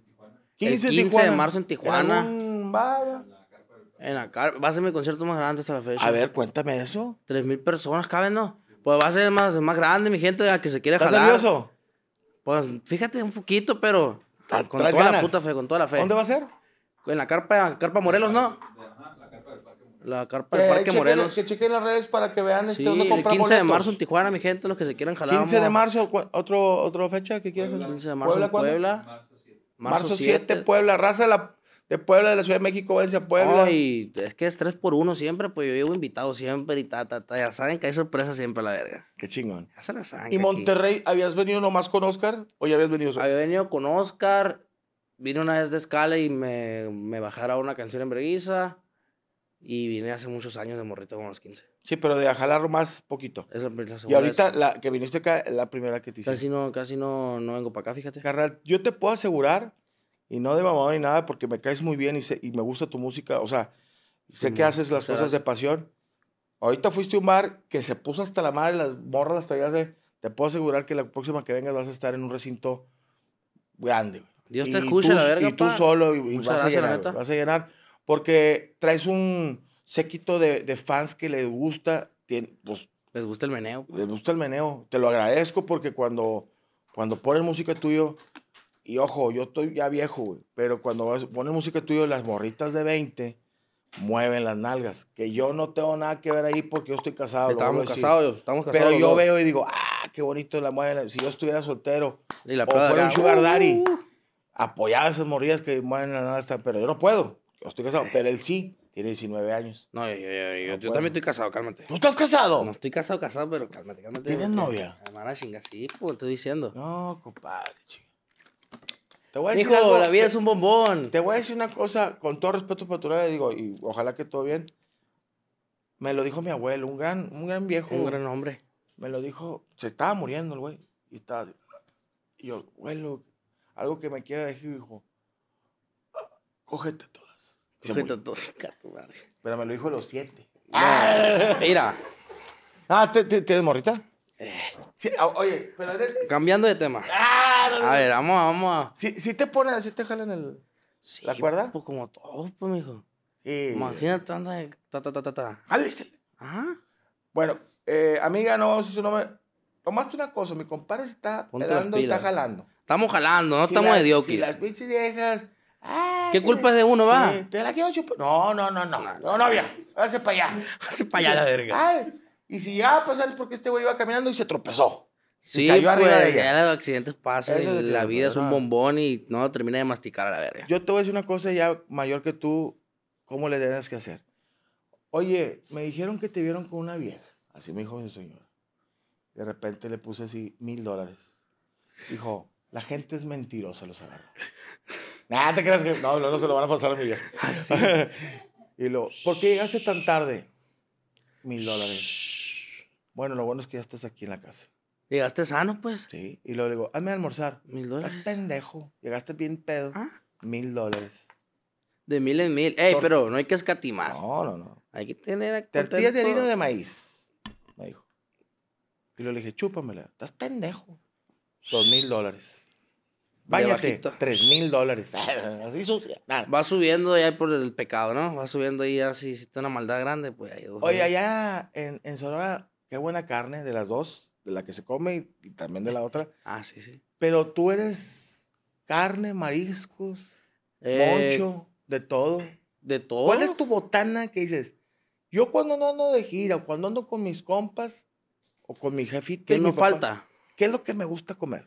quince en quince de Tijuana. marzo en Tijuana. ¿En algún bar? En la car- va a ser mi concierto más grande hasta la fecha. A ver, cuéntame eso. Tres mil personas caben, ¿no? Pues va a ser más, más grande, mi gente, a que se quiere ¿Estás jalar. nervioso? Pues fíjate un poquito, pero Tra- con ¿traes toda la ganas? puta fe, con toda la fe. ¿Dónde va a ser? En la carpa, carpa Morelos, ¿no? La carpa del Que Parque chequen- Morelos. Que chequen las redes para que vean este, Sí, dónde el comprar quince de boletos. marzo en Tijuana, mi gente, los que se quieran jalar. quince de vamos. marzo, ¿cu- otro, ¿otra fecha que quieres hacer? quince de marzo en ¿cuándo? Puebla. Marzo siete, Puebla. Raza, la, de Puebla, de la Ciudad de México, váyanse a Puebla. Ay, es que es tres por uno siempre, pues yo llevo invitado siempre y ta, ta, ta. Ya saben que hay sorpresa siempre a la verga. Qué chingón. Ya se la saben. ¿Y Monterrey, aquí... habías venido nomás con Oscar o ya habías venido solo? Había venido con Oscar, vine una vez de escala y me, me bajara una canción en Breguiza. Y vine hace muchos años de morrito, como a los quince. Sí, pero de jalar más poquito. Es la, la y ahorita, la que viniste acá, es la primera que te hice. Casi no, casi no, no vengo para acá, fíjate. Carnal, yo te puedo asegurar, y no de mamá ni nada, porque me caes muy bien y, sé, y me gusta tu música. O sea, sé sí, que haces las cosas de pasión. Ahorita fuiste a un bar que se puso hasta la madre, las morras hasta allá. De, te puedo asegurar que la próxima que vengas vas a estar en un recinto grande. Dios y te escuche, tú, la verga, Y tú pa. solo, y, y vas, gracias, a llenar, vas a llenar. Porque traes un séquito de, de fans que les gusta, tiene, pues, les gusta el meneo. Les gusta el meneo. Te lo agradezco porque cuando, cuando ponen música tuyo, y ojo, yo estoy ya viejo, güey, pero cuando ponen música tuyo, las morritas de veinte mueven las nalgas. Que yo no tengo nada que ver ahí porque yo estoy casado. Estamos casados, estamos casados. Pero yo dos. veo y digo, ah, qué bonito la mueven. Si yo estuviera soltero y la o fuera un sugar daddy, uh, apoyaba a esas morrillas que mueven las nalgas, pero yo no puedo. Yo estoy casado, pero él sí. Tiene diecinueve años. No, yo, yo, yo, no yo también estoy casado, cálmate. ¿Tú estás casado? No estoy casado, casado, pero cálmate, cálmate. ¿Tienes novia? Hermana chinga, sí, pues, estoy diciendo. No, compadre, chinga. Te voy a decir Hijo, algo, la vida te, es un bombón. Te voy a decir una cosa, con todo respeto para tu vida, digo, y ojalá que todo bien. Me lo dijo mi abuelo, un gran, un gran viejo. Un gran hombre. Me lo dijo, se estaba muriendo el güey. Y estaba, y yo, abuelo, algo que me quiera decir, hijo, cógete todas. Cógete todas, tu madre. Pero me lo dijo a los siete. No, mira. Ah, ¿tienes morrita? Eh. Sí, oye, pero eres... Cambiando de tema. Ah, no, a ver, vamos, vamos a... ¿Sí, sí te ponen, así te jalan el... Sí, ¿la cuerda? Pues como todos, pues, mijo. Sí. Imagínate, anda de ta, ta, ta, ta, ta. ¡Jálese! Ajá. Bueno, eh, amiga, no, si no me... Tomaste una cosa, mi compadre se está pedando y está jalando. Estamos jalando, no si estamos la, de dioquis. Si las pinches viejas... Ay, ¿qué culpa es de uno, va? Sí, te la quiero chupar. No, no, no, no. No, novia, hágase para allá. Hágase para allá la verga. Ay, y si llegaba a pasar es porque este güey iba caminando y se tropezó. Sí, cayó pues, arriba de ella. ya los accidentes pasan, Eso y la vida es un no. bombón y no termina de masticar a la verga. Yo te voy a decir una cosa ya mayor que tú, ¿cómo le debes que hacer? Oye, me dijeron que te vieron con una vieja. Así me dijo mi señora. De repente le puse así mil dólares. Dijo, la gente es mentirosa, los agarro. Nah, te creas que... No, no, no se lo van a pasar a mi vieja. ¿Ah, sí? Y luego, ¿por qué llegaste tan tarde? Mil dólares. Bueno, lo bueno es que ya estás aquí en la casa. ¿Llegaste sano, pues? Sí. Y luego le digo, hazme almorzar. Mil dólares. Estás pendejo. Llegaste bien pedo. ¿Ah? Mil dólares. De mil en mil. Ey, Tor pero no hay que escatimar. No, no, no. Hay que tener... Tortillas de harina de maíz, me dijo. Y luego le dije, chúpamela. Estás pendejo. Dos mil dólares. Báñate, tres mil dólares. Así sucia. Nada. Va subiendo ya por el pecado, ¿no? Va subiendo ahí ya, si hiciste una maldad grande, pues ahí dos. Oye, allá en, en Sonora, qué buena carne de las dos, de la que se come y, y también de la otra. Ah, sí, sí. Pero tú eres carne, mariscos, eh, moncho, de todo. De todo. ¿Cuál es tu botana que dices? Yo cuando no ando de gira, o cuando ando con mis compas, o con mi jefito. ¿Qué nos falta? ¿Qué es lo que me gusta comer?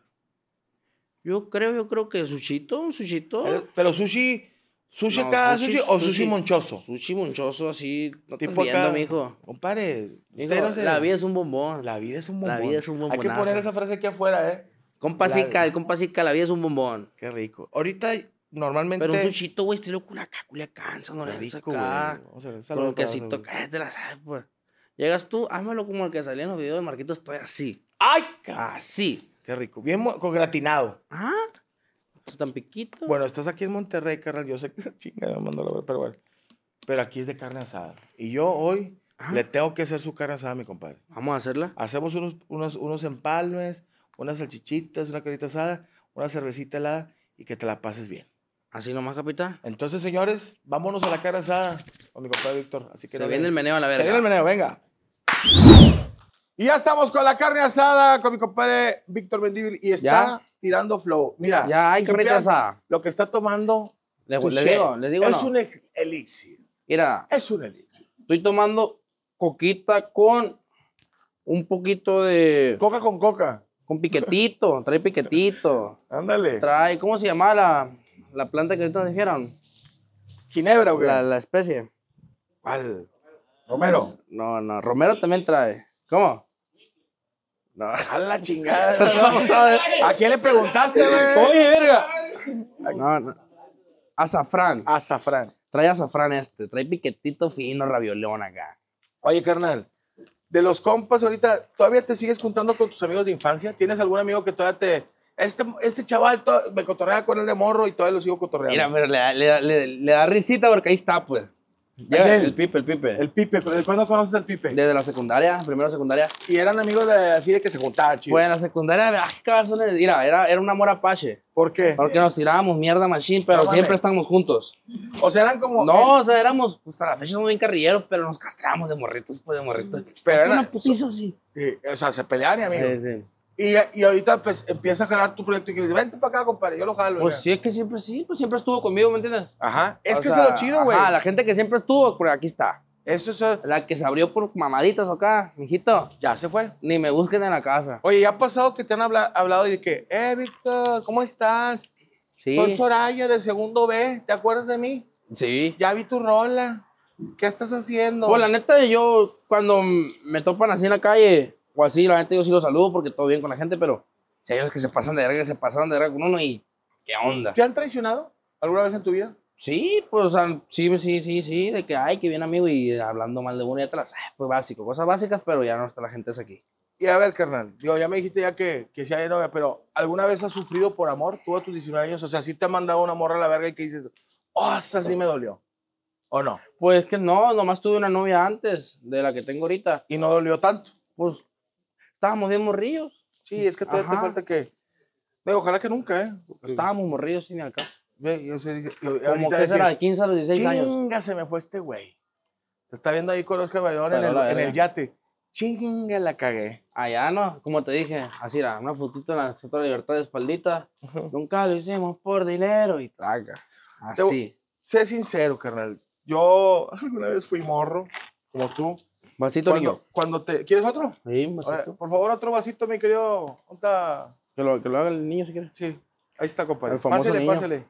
Yo creo, yo creo que sushito, un sushito. Pero, pero sushi, sushi no, acá, sushi, sushi, o sushi, sushi monchoso. Sushi monchoso, así, no te tipo viendo, acá, mijo. Compadre, Mijo, no se... la vida es un bombón. La vida es un bombón. La vida es un bombón. Hay que poner esa frase aquí afuera, ¿eh? Compa Zica, el compa Zica, la vida es un bombón. Qué rico. Ahorita, normalmente... Pero un sushito, güey, estilo Culiacán, Culiacán, San Lorenzo acá. Vamos a ver, con un quesito, cállate la sabes, pues. Llegas tú, házmelo como el que salía en los videos de Marquito, estoy así. ¡Ay! Así. Qué rico. Bien con gratinado. Ah, tan piquito. Bueno, estás aquí en Monterrey, carnal. Yo sé que chinga, me mando la verdad, pero bueno. Pero aquí es de carne asada. Y yo hoy ah. le tengo que hacer su carne asada a mi compadre. Vamos a hacerla. Hacemos unos, unos, unos empalmes, unas salchichitas, una carnita asada, una cervecita helada y que te la pases bien. Así nomás, capitán. Entonces, señores, vámonos a la carne asada con mi compadre Víctor. Así que Se no viene ven. el meneo a la verga. Se viene el meneo, venga. Y ya estamos con la carne asada con mi compadre Víctor Mendívil y está ¿ya? tirando flow. Mira, ya hay si carnita asada. Lo que está tomando. Le, le digo, le digo. Es no. un elixir. Mira, es un elixir. Estoy tomando coquita con un poquito de. Coca con coca. Con piquetito, trae piquetito. Ándale. Trae, ¿cómo se llama la, la planta que ahorita nos dijeron? ¿Ginebra o qué? La, la especie. ¿Cuál? ¿Romero? No, no. Romero también trae. ¿Cómo? No. A la chingada. No. ¿A quién le preguntaste, güey? Oye, verga. No, no. Azafrán. Azafrán. Trae azafrán este. Trae piquetito fino, raviolón acá. Oye, carnal. De los compas ahorita, ¿todavía te sigues juntando con tus amigos de infancia? ¿Tienes algún amigo que todavía te... Este, este chaval to- me cotorrea con el de morro y todavía lo sigo cotorreando? Mira, pero le, da- le, da- le, le da risita porque ahí está, pues. Ya, ¿Es él? el Pipe, el Pipe. El Pipe. ¿Desde cuándo conoces al Pipe? Desde la secundaria, primero secundaria. Y eran amigos de, así de que se juntaban, chido. Pues en la secundaria, ay, qué cabezones. Mira, era, era un amor apache. ¿Por qué? Porque nos tirábamos mierda machín, pero No siempre mames. estábamos juntos. O sea, eran como... No, o sea, éramos, pues hasta la fecha somos bien carrilleros, pero nos castramos de morritos, pues de morritos. Pero era- Una putiza así. Sí, o sea, se peleaban, y amigos. Sí, sí. Y, y ahorita, pues, empieza a jalar tu proyecto y que dices, vente para acá, compadre, yo lo jalo. Pues ya. sí, es que siempre sí, pues siempre estuvo conmigo, ¿me entiendes? Ajá. Es O que sea, eso es lo chido, güey. ajá, la gente que siempre estuvo, pues aquí está. Eso es... eh, La que se abrió por mamaditas acá, mijito. Ya se fue. Ni me busquen en la casa. Oye, ¿ya ha pasado que te han habla- hablado y de que, eh, Víctor, ¿cómo estás? Sí. Soy Soraya del segundo B, ¿te acuerdas de mí? Sí. Ya vi tu rola. ¿Qué estás haciendo? Pues la neta, yo cuando m- me topan así en la calle o así, la gente yo sí los saludo porque todo bien con la gente, pero si hay unos que se pasan de verga, que se pasan de verga con uno y ¿qué onda? ¿Te han traicionado alguna vez en tu vida? Sí, pues o sea, sí, sí, sí, sí, de que ay, que bien amigo y hablando mal de uno ya te las, ay, pues básico, cosas básicas, pero ya no está la gente es aquí. Y a ver, carnal, digo, ya me dijiste ya que, que sí hay novia, pero ¿alguna vez has sufrido por amor tú a tus diecinueve años? O sea, ¿sí te ha mandado una morra a la verga y que dices, oh, esa sí me dolió? ¿O no? Pues que no, nomás tuve una novia antes de la que tengo ahorita. Y no dolió tanto. Pues estábamos bien morrillos. Sí, es que todavía te Ajá. falta que... Digo, ojalá que nunca, ¿eh? Estábamos morrillos sin al caso. Ve, yo sé, yo- Como ahorita que decir, será de quince a los dieciséis años. Chinga, se me fue este güey. Te está viendo ahí con Oscar Maidón en Pero el, la en verga. el yate. Chinga, la cagué. Allá no, como te dije, así era, una fotito en la Estatua de la Libertad de espaldita. Nunca lo hicimos por dinero y traga. Así. Sé sincero, carnal. Yo alguna vez fui morro, como tú. Vasito, niño. Cuando, cuando te... ¿Quieres otro? Sí, un A ver, vasito. por favor, otro vasito, mi querido. ¿Dónde está? Que lo, que lo haga el niño si quiere. Sí, ahí está, compadre. El famoso Pásale, niño. pásale.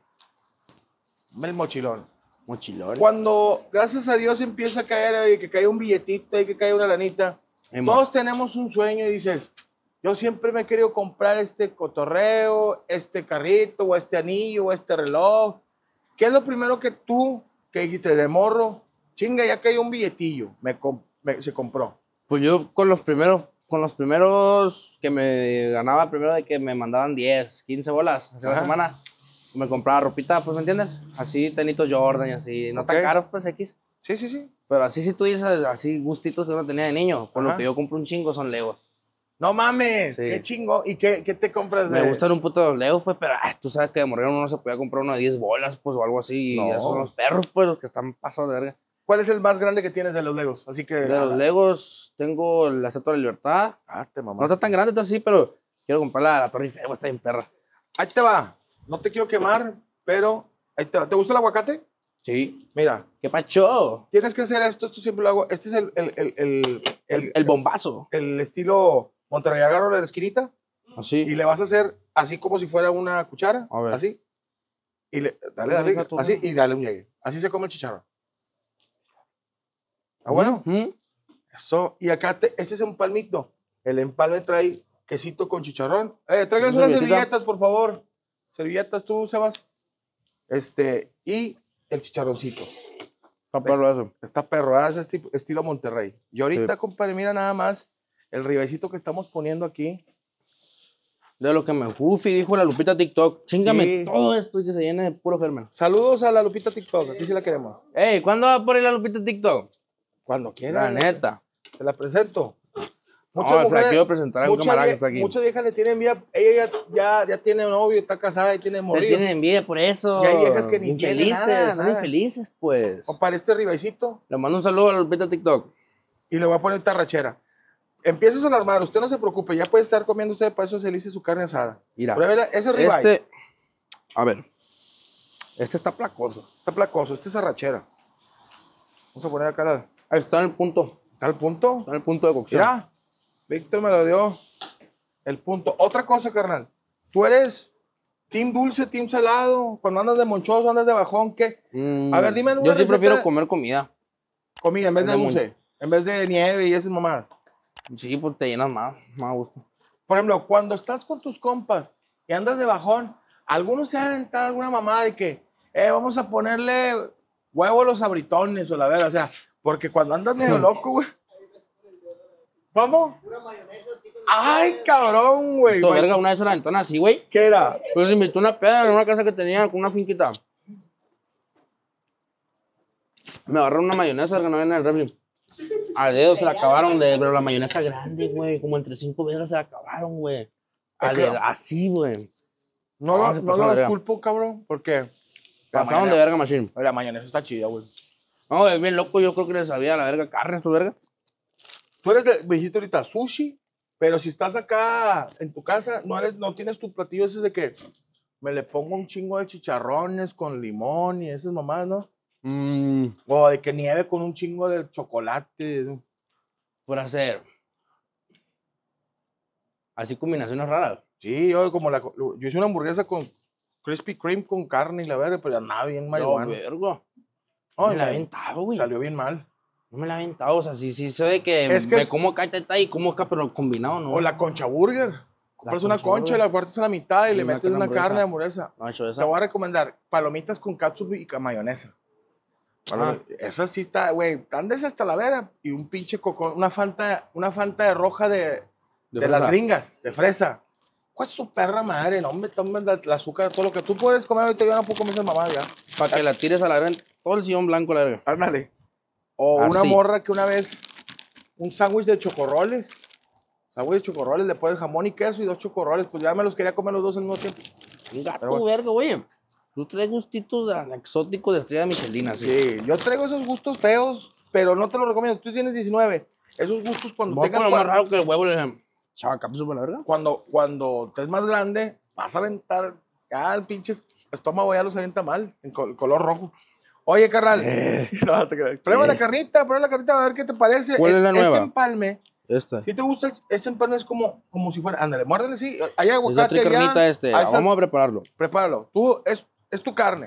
Dame el mochilón. Mochilón. Cuando, gracias a Dios, empieza a caer, y que cae un billetito y que cae una lanita, Emo. todos tenemos un sueño y dices, yo siempre me he querido comprar este cotorreo, este carrito, o este anillo, o este reloj. ¿Qué es lo primero que tú, que dijiste de morro? Chinga, ya cayó un billetillo, me, com- me- se compró. Pues yo con los primeros, con los primeros que me ganaba, primero de que me mandaban diez, quince bolas hace la Ajá. semana, me compraba ropita, pues, ¿me entiendes? Así, tenito Jordan y así, no Ok. tan caros, pues, X. Sí, sí, sí. Pero así, si tú dices, así, gustitos que uno tenía de niño, con Ajá. lo que yo compro un chingo son Legos. No mames, Sí. qué chingo. ¿Y qué, qué te compras de...? Me gustan un puto los Legos, pues, pero ay, tú sabes que de morir uno no se podía comprar uno de diez bolas, pues, o algo así. No. Y esos son los perros, pues, los que están pasados de verga. ¿Cuál es el más grande que tienes de los Legos? Así que... De los Legos tengo la Estatua de la Libertad. Ah, te No mamás. está tan grande, está así, pero quiero comprar la, la Torre Eiffel, está bien perra. Ahí te va. No te quiero quemar, pero ahí te va. ¿Te gusta el aguacate? Sí. Mira, ¿Qué pacho? tienes que hacer esto. Esto siempre lo hago. Este es el, el, el, el, el, El bombazo. el estilo Monterrey. Agarro la esquinita Así. y le vas a hacer así como si fuera una cuchara. A ver. Así. Y le, dale, Deja dale. tu- Así y dale un llegue. Así se come el chicharrón. ¿Ah, bueno? ¿Mm? Eso. Y acá, te, ese es un palmito. El empalme trae quesito con chicharrón. Eh, tráiganse ¿Una unas servilletita? servilletas, por favor. Servilletas tú, Sebas. Este, y el chicharroncito. Está perro eso. Está perro, ¿verdad? Es esti- estilo Monterrey. Y ahorita, Sí. compadre, mira nada más el ribecito que estamos poniendo aquí. De lo que me Goofy dijo la Lupita TikTok. Chíngame Sí. todo esto y que se llene de puro germen. Saludos a la Lupita TikTok. Aquí sí la queremos. Ey, ¿cuándo va por ir la Lupita TikTok? Cuando La quieran. neta. Te la presento. No, o sea, quiero presentar a un muchas camarada que vie- está aquí. Muchas viejas le tienen envidia. Ella ya, ya, ya tiene novio, está casada y tiene Me morrillo. tienen envidia por eso. Y hay viejas que ni Infelices, tienen nada, son nada. infelices, pues. Compadre, este ribecito Le mando un saludo a la Lupita TikTok. y le voy a poner tarrachera. Empiezas a alarmar, usted no se preocupe, ya puede estar comiendo usted para eso se le hice su carne asada. Mira. Pruébela, ese es ribeye. Este. A ver. Este está placoso. Está placoso, este es arrachera. Vamos a poner acá la, Ahí está en el punto. está el punto. Está en el punto de cocción. Mira, Víctor me lo dio el punto. Otra cosa, carnal. Tú eres, ¿Team dulce, team salado? Cuando andas de monchoso, andas de bajón, ¿qué? Mm, A ver, dime una yo sí receta prefiero de- comer comida. Comida en vez de de mon- dulce, en vez de nieve y esas mamadas. Sí, pues te llenas más, más a gusto. Por ejemplo, cuando estás con tus compas y andas de bajón, algunos se van a aventar alguna mamada de que, eh, vamos a ponerle huevo a los abritones o la verdad, o sea, porque cuando andas medio loco, güey. ¿Cómo? Ay, cabrón, güey. Esto, güey. verga, una vez se la aventó así, güey. ¿Qué era? Pues se invitó una peda en una casa que tenía con una finquita. Me agarraron una mayonesa que no viene en el refri. Al dedo se la acabaron, de, pero la mayonesa grande, güey. Como entre cinco veces se la acabaron, güey. Al que- dedo, así, güey. No, No, lo- se no pasaron lo de verga. disculpo, cabrón, porque la Pasaron de mayonesa- verga, machine. la mayonesa está chida, güey. No, es bien loco, yo creo que le sabía a la verga carne, tu verga. Tú eres de, me dijiste ahorita, sushi, pero si estás acá en tu casa, no, eres, no tienes tu platillo ese de que me le pongo un chingo de chicharrones con limón y esas mamadas, ¿no? Mmm, O de que nieve con un chingo de chocolate. ¿no? por hacer. Así combinaciones raras. Sí, yo como la, yo hice una hamburguesa con Krispy Kreme con carne y la verga, pero nada bien No, marihuana. verga. No, me la he y aventado, güey. salió bien mal. No me la he aventado, o sea, sí, sí, sé de que Es que me es- como acá y y como acá, pero combinado, ¿no? O la concha burger. Compras una concha concha, burger. la partes a la mitad y Y le una metes carne una hamburguesa. carne de hamburguesa. No he hecho Te esa. voy a recomendar palomitas con catsup y ca- mayonesa. Ah. Esa sí está, güey, andes hasta la vera y un pinche coco, una fanta, una fanta de roja de, De de las fresa. gringas, de fresa. ¿Cuál es su perra madre? No, me tomen la- el azúcar, todo lo que tú puedes comer ahorita, yo no puedo comer esa mamá ya. Para que la tires a la verga, todo el sillón blanco, la verga. Ándale. O Así. una morra que una vez, un sándwich de chocorroles, sándwich de chocorroles, le pones jamón y queso y dos chocorroles, pues ya me los quería comer los dos al mismo tiempo. Un gato, Pero bueno. verga, oye. Tú traes gustitos de- exóticos de estrella Michelin, así. Sí, yo traigo esos gustos feos, pero no te los recomiendo. Tú tienes diecinueve. Esos gustos cuando Voy a tengas poner más cua- raro que el huevo le chava capsu por la verga. cuando, cuando estés más grande, vas a aventar, ya el pinche estómago ya los avienta mal, en col- color rojo. Oye, carnal, Eh. no, te creas. Prueba la carnita, prueba la carnita, a ver qué te parece. ¿Cuál E- es la Este nueva? empalme, Esta. si te gusta, el- este empalme es como, como si fuera, ándale, muérdele, sí, hay Es la aguacate allá, tricarnita este. hay sal- Vamos a prepararlo. prepáralo. Tú, es, es tu carne.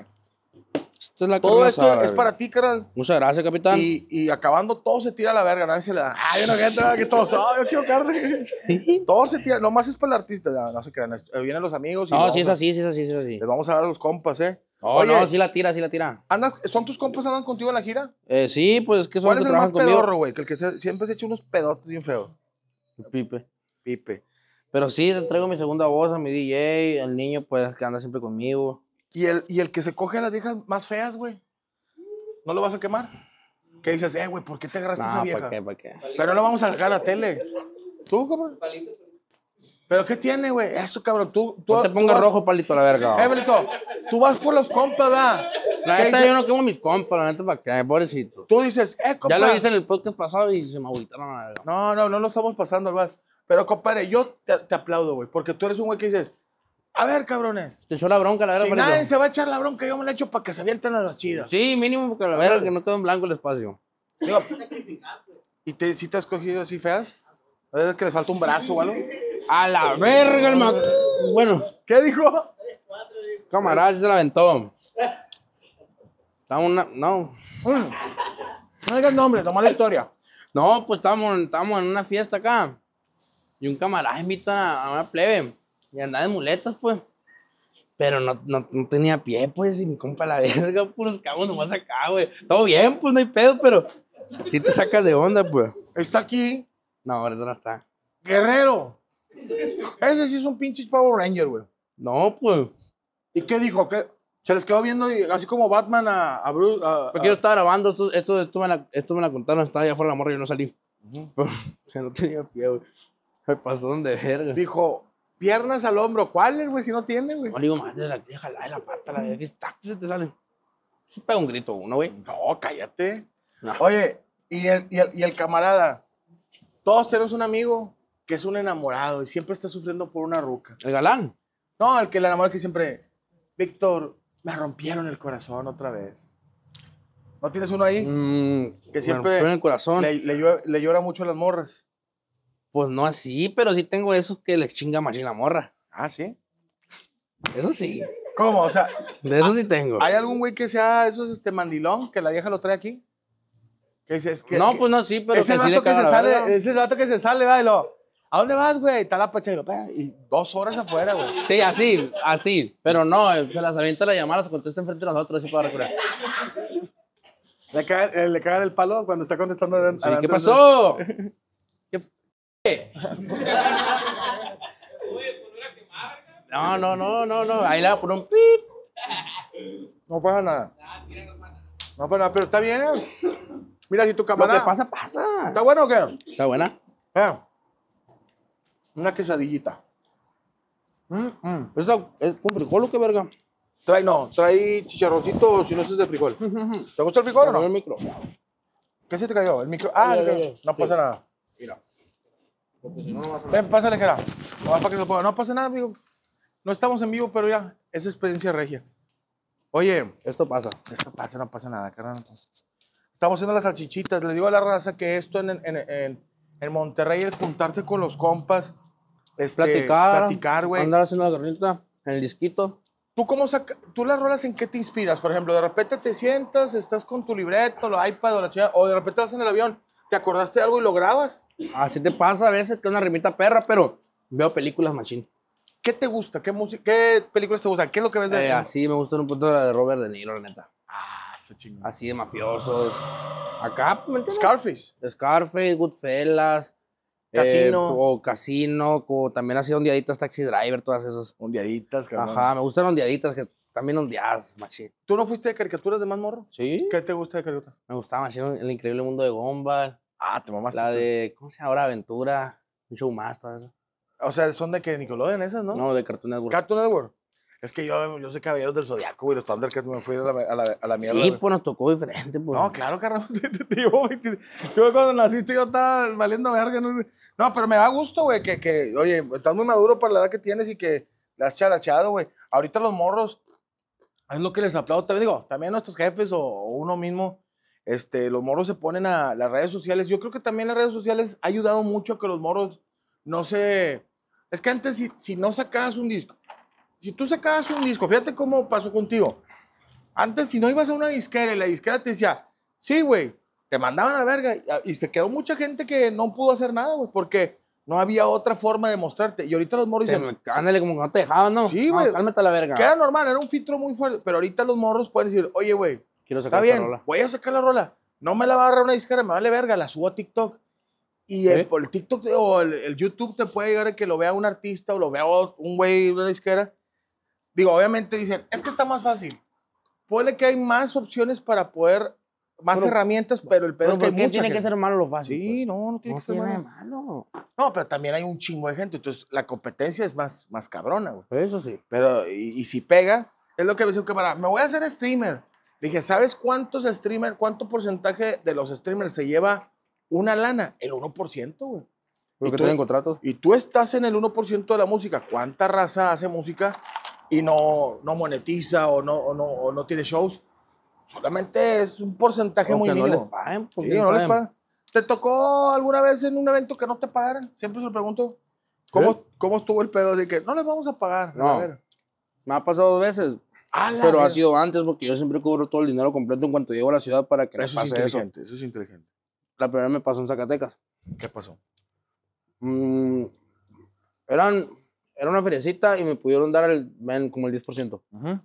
Esta es la Todo carne esto asada, es verga. para ti, carnal. Muchas gracias, capitán. Y, y acabando, todo se tira a la verga, nadie se le da. Ay, yo no quiero que todos, ay, yo quiero carne. Todo se tira, nomás es para el artista, ya, no se crean. es- eh, Vienen los amigos y No, vamos sí es a- así, sí es así, sí es así. les vamos a dar a los compas, ¿eh? No, Oye, no, sí la tira, sí la tira. ¿andas- ¿son tus compas andan contigo en la gira? Eh, sí, pues es que son ¿Cuál los es que el más trabajan conmigo. pedorro, güey? Que el que se- siempre se echa unos pedotes bien feos. Pipe. Pipe. Pero sí, traigo mi segunda voz a mi D J, el niño pues que anda siempre conmigo. ¿Y el, y el que se coge a las viejas más feas, güey? ¿No lo vas a quemar? ¿Qué dices? Eh, güey, ¿por qué te agarraste a esa No, vieja? ¿para qué, para qué? Pero no vamos a sacar a la tele. ¿Tú, cabrón? ¿Pero qué tiene, güey? Eso, cabrón. Tú, tú, No te tú pongas vas- rojo, palito, a la verga. Eh, Benito, tú vas por los compas, ¿verdad? La ¿Qué neta, dice? yo no quemo a mis compas, la neta, ¿para qué? Pobrecito. Tú dices, eh, compa. Ya lo hice en el podcast pasado y se me agüitaron a la verga. No, no, no lo estamos pasando, al Pero, compadre, yo te, te aplaudo, güey. Porque tú eres un güey que dices, a ver, cabrones. Te echó la bronca, la verga, Si palito. nadie se va a echar la bronca, yo me la echo para que se avienten a las chidas. Sí, mínimo, porque la verga que no quedó en blanco el espacio. Digo, ¿y te, si te has cogido así feas? ¿A veces que les falta un brazo o algo? A la verga, el ma... Bueno, ¿Qué dijo? camarada, sí se la aventó. Estamos una... No. Mm. No digas nombres, nomás la historia. No, pues estábamos, estábamos en una fiesta acá. Y un camarada invita a una plebe. Y andaba de muletas, pues. Pero no, no, no tenía pie, pues. Y mi compa la verga, puros cabos nomás acá, güey. Todo bien, pues no hay pedo, pero... Si te sacas de onda, pues. Está aquí, No, ahorita no está. Guerrero. Ese sí es un pinche Power Ranger, güey. No, pues. ¿Y qué dijo? ¿Qué? Se les quedó viendo y, así como Batman a, a Bruce. a- Porque yo a- estaba grabando, esto, esto, esto, me, la, esto me la contaron, estaba allá afuera de la morra y yo no salí. Pero, que no tenía pie, güey. Me pasaron de verga. dijo, piernas al hombro. ¿Cuáles, güey? Si no tiene, güey. No le digo, madre, la quería jalar de la pata, la verga, que tac, se te sale. Se pega un grito uno, güey. No, cállate. No. Oye, y el, y, el, y el camarada. Todos tenemos un amigo que es un enamorado y siempre está sufriendo por una ruca. El galán. No, el que le enamora que siempre, Víctor, me rompieron el corazón otra vez. ¿No tienes uno ahí? Mm, Que me siempre rompió en el corazón. Le, le llueve- le llora mucho a las morras. Pues no así, pero sí tengo esos que les chinga machín la morra. Ah, ¿sí? Eso sí. ¿Cómo? O sea, De eso sí tengo. ¿hay algún güey que sea esos este mandilón que la vieja lo trae aquí? Que dices que, No, que- pues no, sí, pero ese que sí le vato que caga se la sale, verga. ese vato que se sale, va, y lo, ¿a dónde vas, güey? Está la pacha y lo pega, y dos horas afuera, güey. Sí, así, así. Pero no, se las avienta la llamada, se contesta enfrente de nosotros, así para recordar. Le cae, eh, le cae el palo cuando está contestando. adelante- Sí, ¿qué adelante de- pasó? ¿Qué fue? No, no, no, no, no. Ahí le va a poner un pip. No pasa nada. No pasa nada, pero está bien. Mira, si tu Lo cámara. que pasa, pasa. ¿Está bueno o qué? ¿Está buena? Eh, una quesadillita. Mm, mm. ¿Esto es con frijol o qué verga? Trae, no, trae chicharroncito si no es de frijol. ¿Te gusta el frijol o Pero el no? micro. ¿Qué se te cayó? El micro. Ah, Ya, se ya, cayó. ya. No Sí. pasa nada. Mira. Porque si no, no vas a... Ven, pásale, Jera. No, para que se lo ponga. No pasa nada, amigo. No estamos en vivo, pero ya, es experiencia regia. Oye, Esto pasa. esto pasa, no pasa nada, carnal. Estamos haciendo las salchichitas. Le digo a la raza que esto en, en, en, en Monterrey, el juntarte con los compas, este, Platicar. platicar, güey. Andar haciendo la carnita en el disquito. ¿Tú cómo sacas, tú las rolas en qué te inspiras? Por ejemplo, de repente te sientas, estás con tu libreto, lo iPad o la chingada, o de repente vas en el avión, ¿te acordaste de algo y lo grabas? Así te pasa a veces que una rimita perra, pero veo películas machín. ¿Qué te gusta? ¿Qué, música, qué películas te gustan? ¿Qué es lo que ves de Eh, así me gustan un punto de Robert De Niro, la neta. Ah, está chingón. Así de mafiosos. Acá, ¿me entiendes? Scarface. Scarface, Goodfellas. Casino. eh, o Casino, o también así ondeaditas, Taxi Driver, todas esos. Ondeaditas, cabrón. Ajá, me gustan ondeaditas, que también ondeadas, machín. ¿Tú no fuiste de caricaturas de más morro? ¿Sí? ¿Qué te gusta de caricaturas? Me gustaba machín El Increíble Mundo de Gumball. Ah, te mamaste. La de, ¿cómo se llama ahora? Aventura. Un show más, todas esas. O sea, son de que Nickelodeon esas, ¿no? No, de Cartoon Network. Cartoon Network. Es que yo, yo soy Caballeros del Zodiaco, güey. Los Thundercats me fui a la, a la, a la mierda. Sí, güey. pues nos tocó diferente, pues. No, claro, carnal. Te, te, te llevo veinte Yo cuando naciste yo estaba valiendo verga. No, no pero me da gusto, güey, que, que, oye, estás muy maduro para la edad que tienes y que la has characheado, güey. Ahorita los morros, es lo que les aplaudo. También digo, también nuestros jefes o, o uno mismo, este, los morros se ponen a las redes sociales. Yo creo que también las redes sociales ha ayudado mucho a que los morros no se... Es que antes, si, si no sacabas un disco, si tú sacabas un disco, fíjate cómo pasó contigo. Antes, si no ibas a una disquera y la disquera te decía, sí, güey, te mandaban a la verga. Y, y se quedó mucha gente que no pudo hacer nada, güey, porque no había otra forma de mostrarte. Y ahorita los morros Te- dicen, Ándale, como que no te dejaban, ¿no? Sí, No, güey. cálmate a la verga. que era normal, era un filtro muy fuerte. Pero ahorita los morros pueden decir, oye, güey, Quiero está sacar esta bien, rola. voy a sacar la rola. No me la va a agarrar una disquera, me vale verga, la subo a TikTok. Y el, ¿Eh? por el TikTok o el, el YouTube te puede llegar a que lo vea un artista o lo vea un güey de una disquera. Digo, obviamente dicen, es que está más fácil. Puede que hay más opciones para poder, más Pero- herramientas, pero el pedo Pero es que hay ¿por qué mucha tiene que gente. ser malo lo fácil? Sí, pues? no, no tiene No que ser tiene malo. nada de malo. No, pero también hay un chingo de gente, entonces la competencia es más, más cabrona, güey. Eso sí. Pero, y, y si pega, es lo que me dice un camarada, me voy a hacer streamer. Le dije, ¿sabes cuántos streamers, cuánto porcentaje de los streamers se lleva una lana? El uno por ciento, güey. Porque tú- tienen contratos. Y tú estás en el uno por ciento de la música. ¿Cuánta raza hace música y no, no monetiza o no, o, no, o no tiene shows? Solamente es un porcentaje O muy que no mínimo. les paguen, pues, Sí, quién no les sabe. pagan. ¿Te tocó alguna vez en un evento que no te pagaran? Siempre se lo pregunto. ¿Cómo, ¿Sí? ¿Cómo estuvo el pedo de que no les vamos a pagar? No. A ver. Me ha pasado dos veces. A la Pero ha verga. sido antes porque yo siempre cubro todo el dinero completo en cuanto llego a la ciudad para que no Eso es pase eso. inteligente, eso es inteligente. La primera me pasó en Zacatecas. ¿Qué pasó? Mm, eran, era una feriecita y me pudieron dar el, ven, como el diez por ciento. Ujú.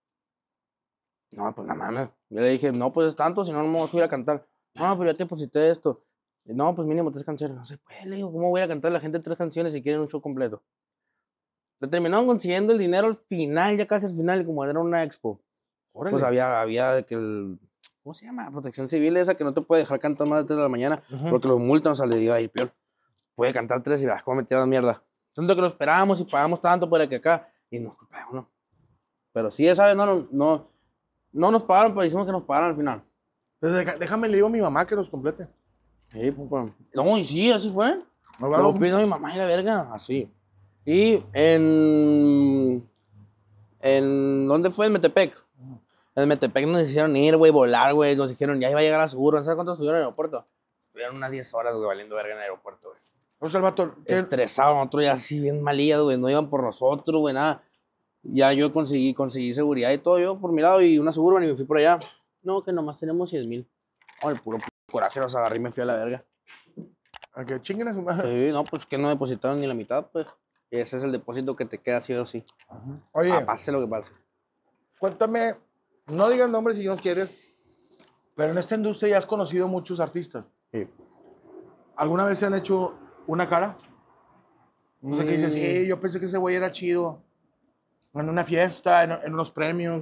No, pues nada mames. Yo le dije, no, pues es tanto, si no, no me voy a subir a cantar. No, pero ya te deposité esto. Y, no, pues mínimo tres canciones. No sé, pues, le digo, ¿cómo voy a cantar a la gente tres canciones si quieren un show completo? Le terminaron consiguiendo el dinero al final, ya casi al final, como era una expo. Órale. Pues había, había de que el, ¿cómo se llama? Protección civil esa que no te puede dejar cantar más de tres de la mañana Ujú. porque los multan, o sea, le iba a ir peor. Puede cantar tres y vas como metida la mierda. Tanto que lo esperábamos y pagamos tanto para que acá, y nos pagamos, ¿no? Pero sí, esa vez no, no, no, no nos pagaron, pero hicimos que nos pagaran al final. Entonces, deja- déjame, le digo a mi mamá que nos complete. Sí, pues, pues. No, y sí, así fue. Me va a Luego dar- pidió a mi mamá y la verga, así. Y en, en, ¿dónde fue? En Metepec. En Metepec nos hicieron ir, güey, volar, güey. Nos dijeron, ya iba a llegar a seguro. ¿No sabes cuánto estuvieron en el aeropuerto? Estuvieron unas diez horas, güey, valiendo verga en el aeropuerto, güey. O sea, el vato, ¿qué? Estresados, nosotros ya así bien malías, güey. No iban por nosotros, güey, nada. Ya yo conseguí, conseguí seguridad y todo yo por mi lado y una Suburban y me fui por allá. No, que nomás tenemos cien mil. Oh, el puro p coraje los agarré y me fui a la verga. A que chinguen a su madre. Sí, no, pues que no depositaron ni la mitad, pues. Y ese es el depósito que te queda sí o sí. Oye, Ah, pase lo que pase. cuéntame, no digas nombres si no quieres, pero en esta industria ya has conocido muchos artistas. Sí. ¿Alguna vez se han hecho una cara? O sea, que dices, Mm. sí, yo pensé que ese güey era chido. En una fiesta, en, en unos premios.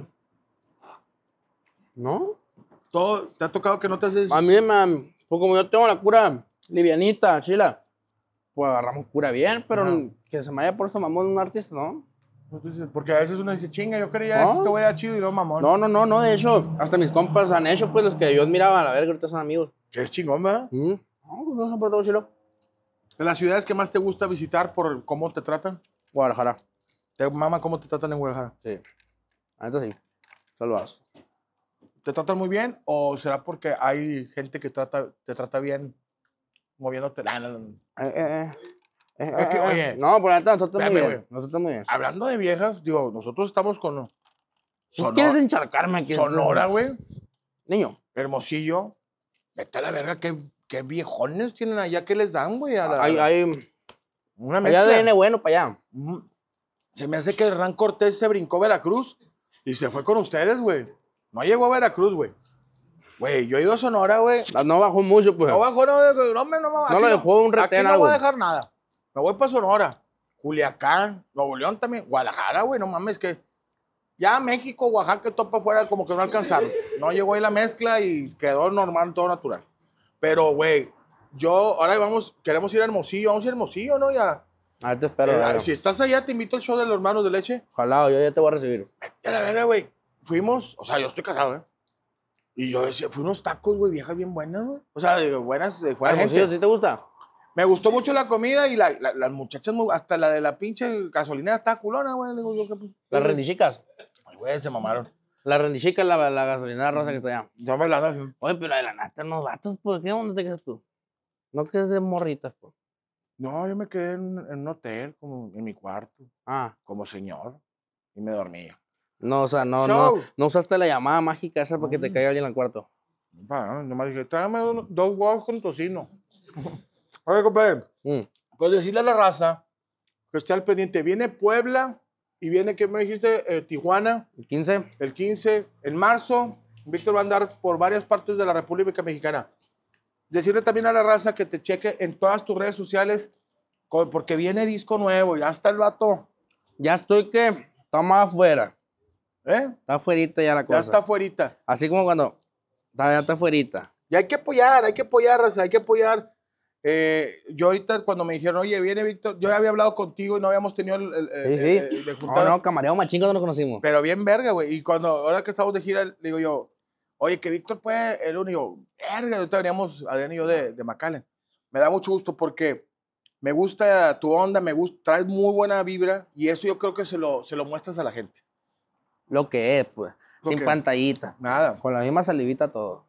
¿No? Todo, ¿te ha tocado que no te haces? A mí, me, pues como yo tengo la cura livianita, chila, pues agarramos cura bien, pero Ajá. que se me haya puesto mamón un artista, ¿no? Entonces, porque a veces uno dice, chinga, yo creía ¿No? que este güey era chido y no mamón. No, no, no, no, de hecho, hasta mis compas han hecho, pues los que yo admiraba, a la verga, ahorita son amigos. Que es chingón, ¿verdad? Mm. No, pues no se han portado chilo. ¿De las ciudades que más te gusta visitar por cómo te tratan? Guadalajara, ¿Te mama cómo te tratan en Guadalajara? sí. Ahorita sí. Saludos. ¿Te tratan muy bien o será porque hay gente que trata, te trata bien moviéndote? Ah, no, no. Eh, eh, eh. Es que, Eh, eh, oye, eh. No, por ahorita nos tratan muy espérame, bien. Nos tratan muy bien. Hablando de viejas, digo, nosotros estamos con ¿Tú Sonora, quieres encharcarme aquí? Sonora, güey, Niño. Hermosillo. Vete a la verga, qué, qué viejones tienen allá, ¿qué les dan, güey? A la- Hay, hay, Una allá mezcla. viene bueno para allá. Mm. Se me hace que Hernán Cortés se brincó Veracruz y se fue con ustedes, güey. No llegó a Veracruz, güey. Güey, yo he ido a Sonora, güey. No bajó mucho, pues. No bajó, no, no, no, me- no, me- No aquí lo dejó un retén, Aquí no algo. voy a dejar nada. Me voy para Sonora, Culiacán, Nuevo León también, Guadalajara, güey, no mames, que ya México, Oaxaca, todo para afuera, como que no alcanzaron. No llegó ahí la mezcla y quedó normal, todo natural. Pero, güey, yo, ahora vamos, queremos ir a Hermosillo, vamos a ir a Hermosillo, ¿no? Ya. A ver, te espero. Eh, verga. si estás allá, te invito al show de los hermanos de leche. Ojalá, yo ya te voy a recibir. A la verga, güey. Fuimos, o sea, yo estoy casado, ¿eh? Y yo decía, fui unos tacos, güey, viejas bien buenas, güey. O sea, de buenas, de buena gente. Hermosillo, ¿sí te gusta? Me gustó mucho la comida y la, la- las muchachas, muy- hasta la de la pinche gasolinera está culona, güey. Le digo yo, ¿qué? Las rendichicas. Ay, güey, se mamaron. Las rendichicas, la, la gasolinera rosa que está allá. Ya me la dan. Oye, pero de la nata, unos vatos, pues, ¿qué dónde te quedas tú? No que es de morritas, pues. No, yo me quedé en, en un hotel, como en mi cuarto, Ah, como señor, y me dormía. no, o sea, no, Show. no, no usaste la llamada mágica esa para que te Mm. caiga alguien al cuarto. Ah, nomás dije, trágame uno- dos huevos con tocino. Oye, compadre, Mm. pues decirle a la raza que esté al pendiente. Viene Puebla y viene, ¿qué me dijiste? Eh, Tijuana, ¿El quince? el quince. En marzo, Víctor va a andar por varias partes de la República Mexicana. Decirle también a la raza que te cheque en todas tus redes sociales, co- porque viene disco nuevo, ya está el vato. Ya estoy que, está más afuera. ¿Eh? Está afuerita ya la cosa. Ya está afuerita. Así como cuando, está- ya está afuerita. Y hay que apoyar, hay que apoyar, raza, hay que apoyar. Eh, yo ahorita cuando me dijeron, oye, viene Víctor, yo ya había hablado contigo y no habíamos tenido el, el- el- Sí, sí. el- el de No, juntar. no, camareo machín cuando nos conocimos. Pero bien verga, güey. Y cuando, ahora que estamos de gira, le digo yo, oye, que Víctor puede, el único, verga, ahorita veníamos, Adrián y yo, de, de McAllen. Me da mucho gusto porque me gusta tu onda, me gusta, traes muy buena vibra y eso yo creo que se lo, se lo muestras a la gente. Lo que es, pues. Lo Sin que- pantallita. Nada. Con la misma salivita todo.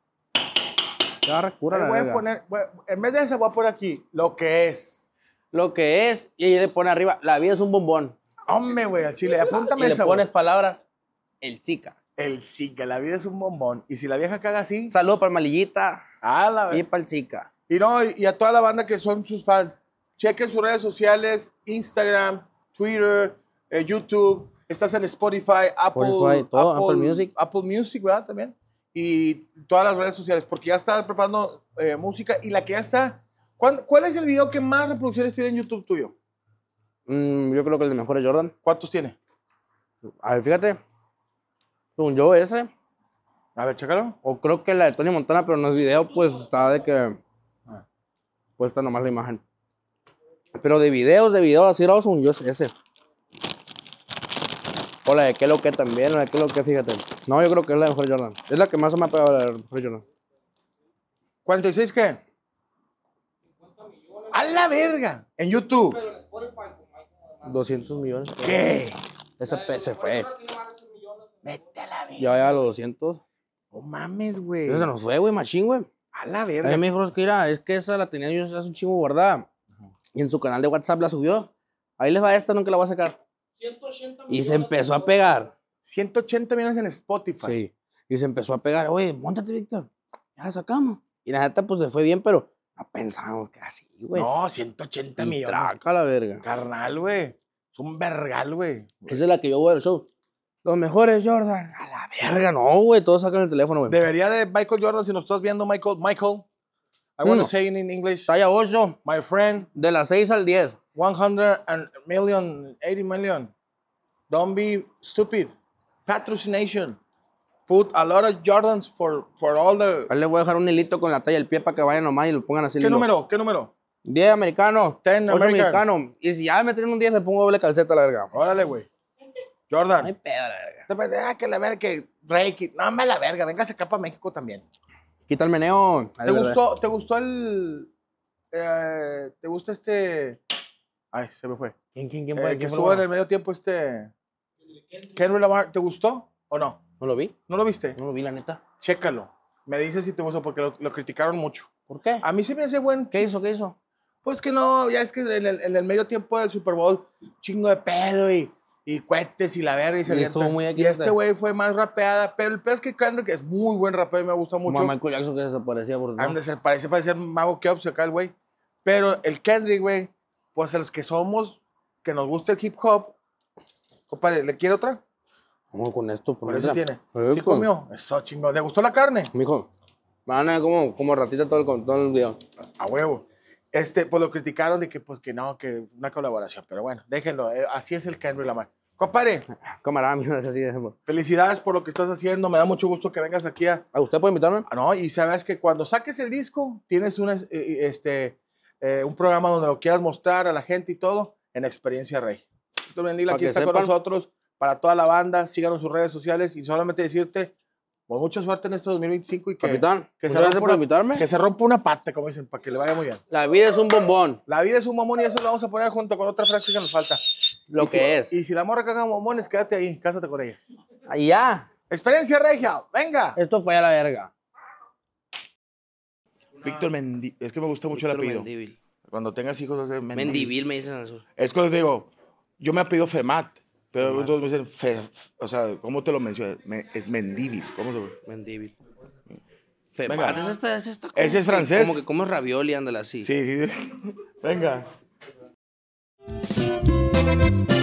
Te agarra cura Ahí la voy a verga. poner, voy a- en vez de eso voy a poner aquí, lo que es. Lo que es, y ella le pone arriba, la vida es un bombón. Hombre, güey, al chile, apúntame Y le esa, pones güey. palabras, el chica. El sí, que la vida es un bombón. Y si la vieja caga así, Saludos para el malillita a la y ver- para el chica. Y no, y y a toda la banda que son sus fans, chequen sus redes sociales, Instagram, Twitter, eh, YouTube, estás en Spotify, Apple, Spotify, todo, Apple Music. Apple Music, ¿verdad? También. Y todas las redes sociales, porque ya está preparando eh, música y la que ya está. ¿cuál, ¿Cuál es el video que más reproducciones tiene en YouTube tuyo? Mm, yo creo que el de mejor es Jordan. ¿Cuántos tiene? A ver, fíjate. Según yo ese. A ver, chécalo. O creo que la de Tony Montana, pero no es video, pues está de que. Ah. Pues está nomás la imagen. Pero de videos, de videos así grabado, según yo es ese. O la de qué lo que también, la de qué lo que, fíjate. No, yo creo que es la de mejor Jordan. Es la que más se me ha pegado la de mejor Jordan. ¿cuarenta y seis qué? ¡A la verga! En YouTube. doscientos millones. ¿Qué? Ese pe- se fue. Vete a la verga. Ya vaya a los doscientos. No mames, güey. Ese se nos fue, güey, machín, güey. A la A verga. mí me dijo, es que mira, es que esa la tenía yo hace un chingo guardada. Y en su canal de WhatsApp la subió. Ahí les va esta, nunca la voy a sacar. Y se empezó a pegar. ciento ochenta millones en Spotify. Sí. Y se empezó a pegar. Oye, móntate, Víctor. Ya la sacamos. Y la neta, pues le fue bien, pero no pensamos que así, güey. No, ciento ochenta Y millones. traca la verga. Carnal, güey. Es un vergal, güey. Esa es la que yo voy al show. Los mejores Jordan. A la verga, no, güey. Todos sacan el teléfono, güey. Debería de Michael Jordan, si nos estás viendo, Michael. Michael. I want to Uno. say it in English. Talla ocho. My friend, De las seis al diez. one hundred million, eighty million. Don't be stupid. Patrocination. Put a lot of Jordans for, for all the... Ahí le voy a dejar un hilito con la talla del pie para que vayan nomás y lo pongan así. ¿Qué el hilo. número? ¿Qué número? diez americano. Ten ocho American. mexicano. Y si ya me traen un diez, me pongo doble calceta a la verga. Órale, güey. No Jordan. hay pedo, la verga. Ah, que la verga, que Drake. No, me la verga. Véngase acá para México también. Quita el meneo. ¿Te gustó, ¿Te gustó el... Eh, ¿Te gusta este... Ay, se me fue. ¿Quién, quién, quién Eh, fue? que ¿Quién fue estuvo en el el medio tiempo este... Kendrick Lamar. ¿Te gustó o no? ¿No lo vi? ¿No lo viste? No lo vi, la neta. Chécalo. Me dices si te gustó porque lo, lo criticaron mucho. ¿Por qué? A mí se me hace buen... ¿Qué hizo? ¿Qué hizo? Pues que no, ya es que en el, en el medio tiempo del Super Bowl, chingo de pedo y, y cohetes y la verga y se Y avienta. estuvo muy aquí, Y este este. güey fue más rapeada, pero el peor es que Kendrick es muy buen rapero y me gusta mucho. Como a Michael Jackson que desaparecía por... ¿no? Ande, se parece parecer Mago Keops acá el güey. Pero el Kendrick, güey, pues a los que somos, que nos gusta el hip hop, compadre, ¿le quiere otra? Vamos con esto. Por eso tiene. Eso. ¿Sí comió? Eso, chingón. ¿Le gustó la carne? Mijo, van a ver como, como ratita todo el, todo el video. A huevo. Este, pues lo criticaron de que, pues que no, que una colaboración. Pero bueno, déjenlo. eh, así es el Kendrick Lamar. Compadre, Camarada mío, es así de ejemplo. felicidades por lo que estás haciendo. Me da mucho gusto que vengas aquí a... ¿A usted puede invitarme? Ah, no, y sabes que cuando saques el disco, tienes una, eh, este, eh, un programa donde lo quieras mostrar a la gente y todo en Experiencia Rey. Víctor Mendívil Para aquí que está con sepan. nosotros, para toda la banda. Síganos en sus redes sociales y solamente decirte, pues mucha suerte en este dos mil veinticinco y que, Capitán, que, se muchas gracias rompa por una, invitarme. que se rompa una pata, como dicen, para que le vaya muy bien. La vida es un bombón, La vida es un mamón y eso lo vamos a poner junto con otra frase que nos falta. lo Y que si- es. Y si la morra caga mamones, quédate ahí, cásate con ella. Ahí ya. Experiencia Regia, venga. Esto fue a la verga. Víctor Mendívil, es que me gusta mucho el Víctor apellido. Mendívil. Cuando tengas hijos, vas a ser Mendívil. Mendívil me dicen en el sur. Es cuando te digo, yo me apellido Femat, pero Femat. todos me dicen, fe, o sea, ¿cómo te lo mencionas? Me- es Mendívil, ¿cómo se Mendívil. Venga. Femat, ese está, ese está como Ese es que- francés. Como que comes ravioli, ándale así. Sí, sí. Venga.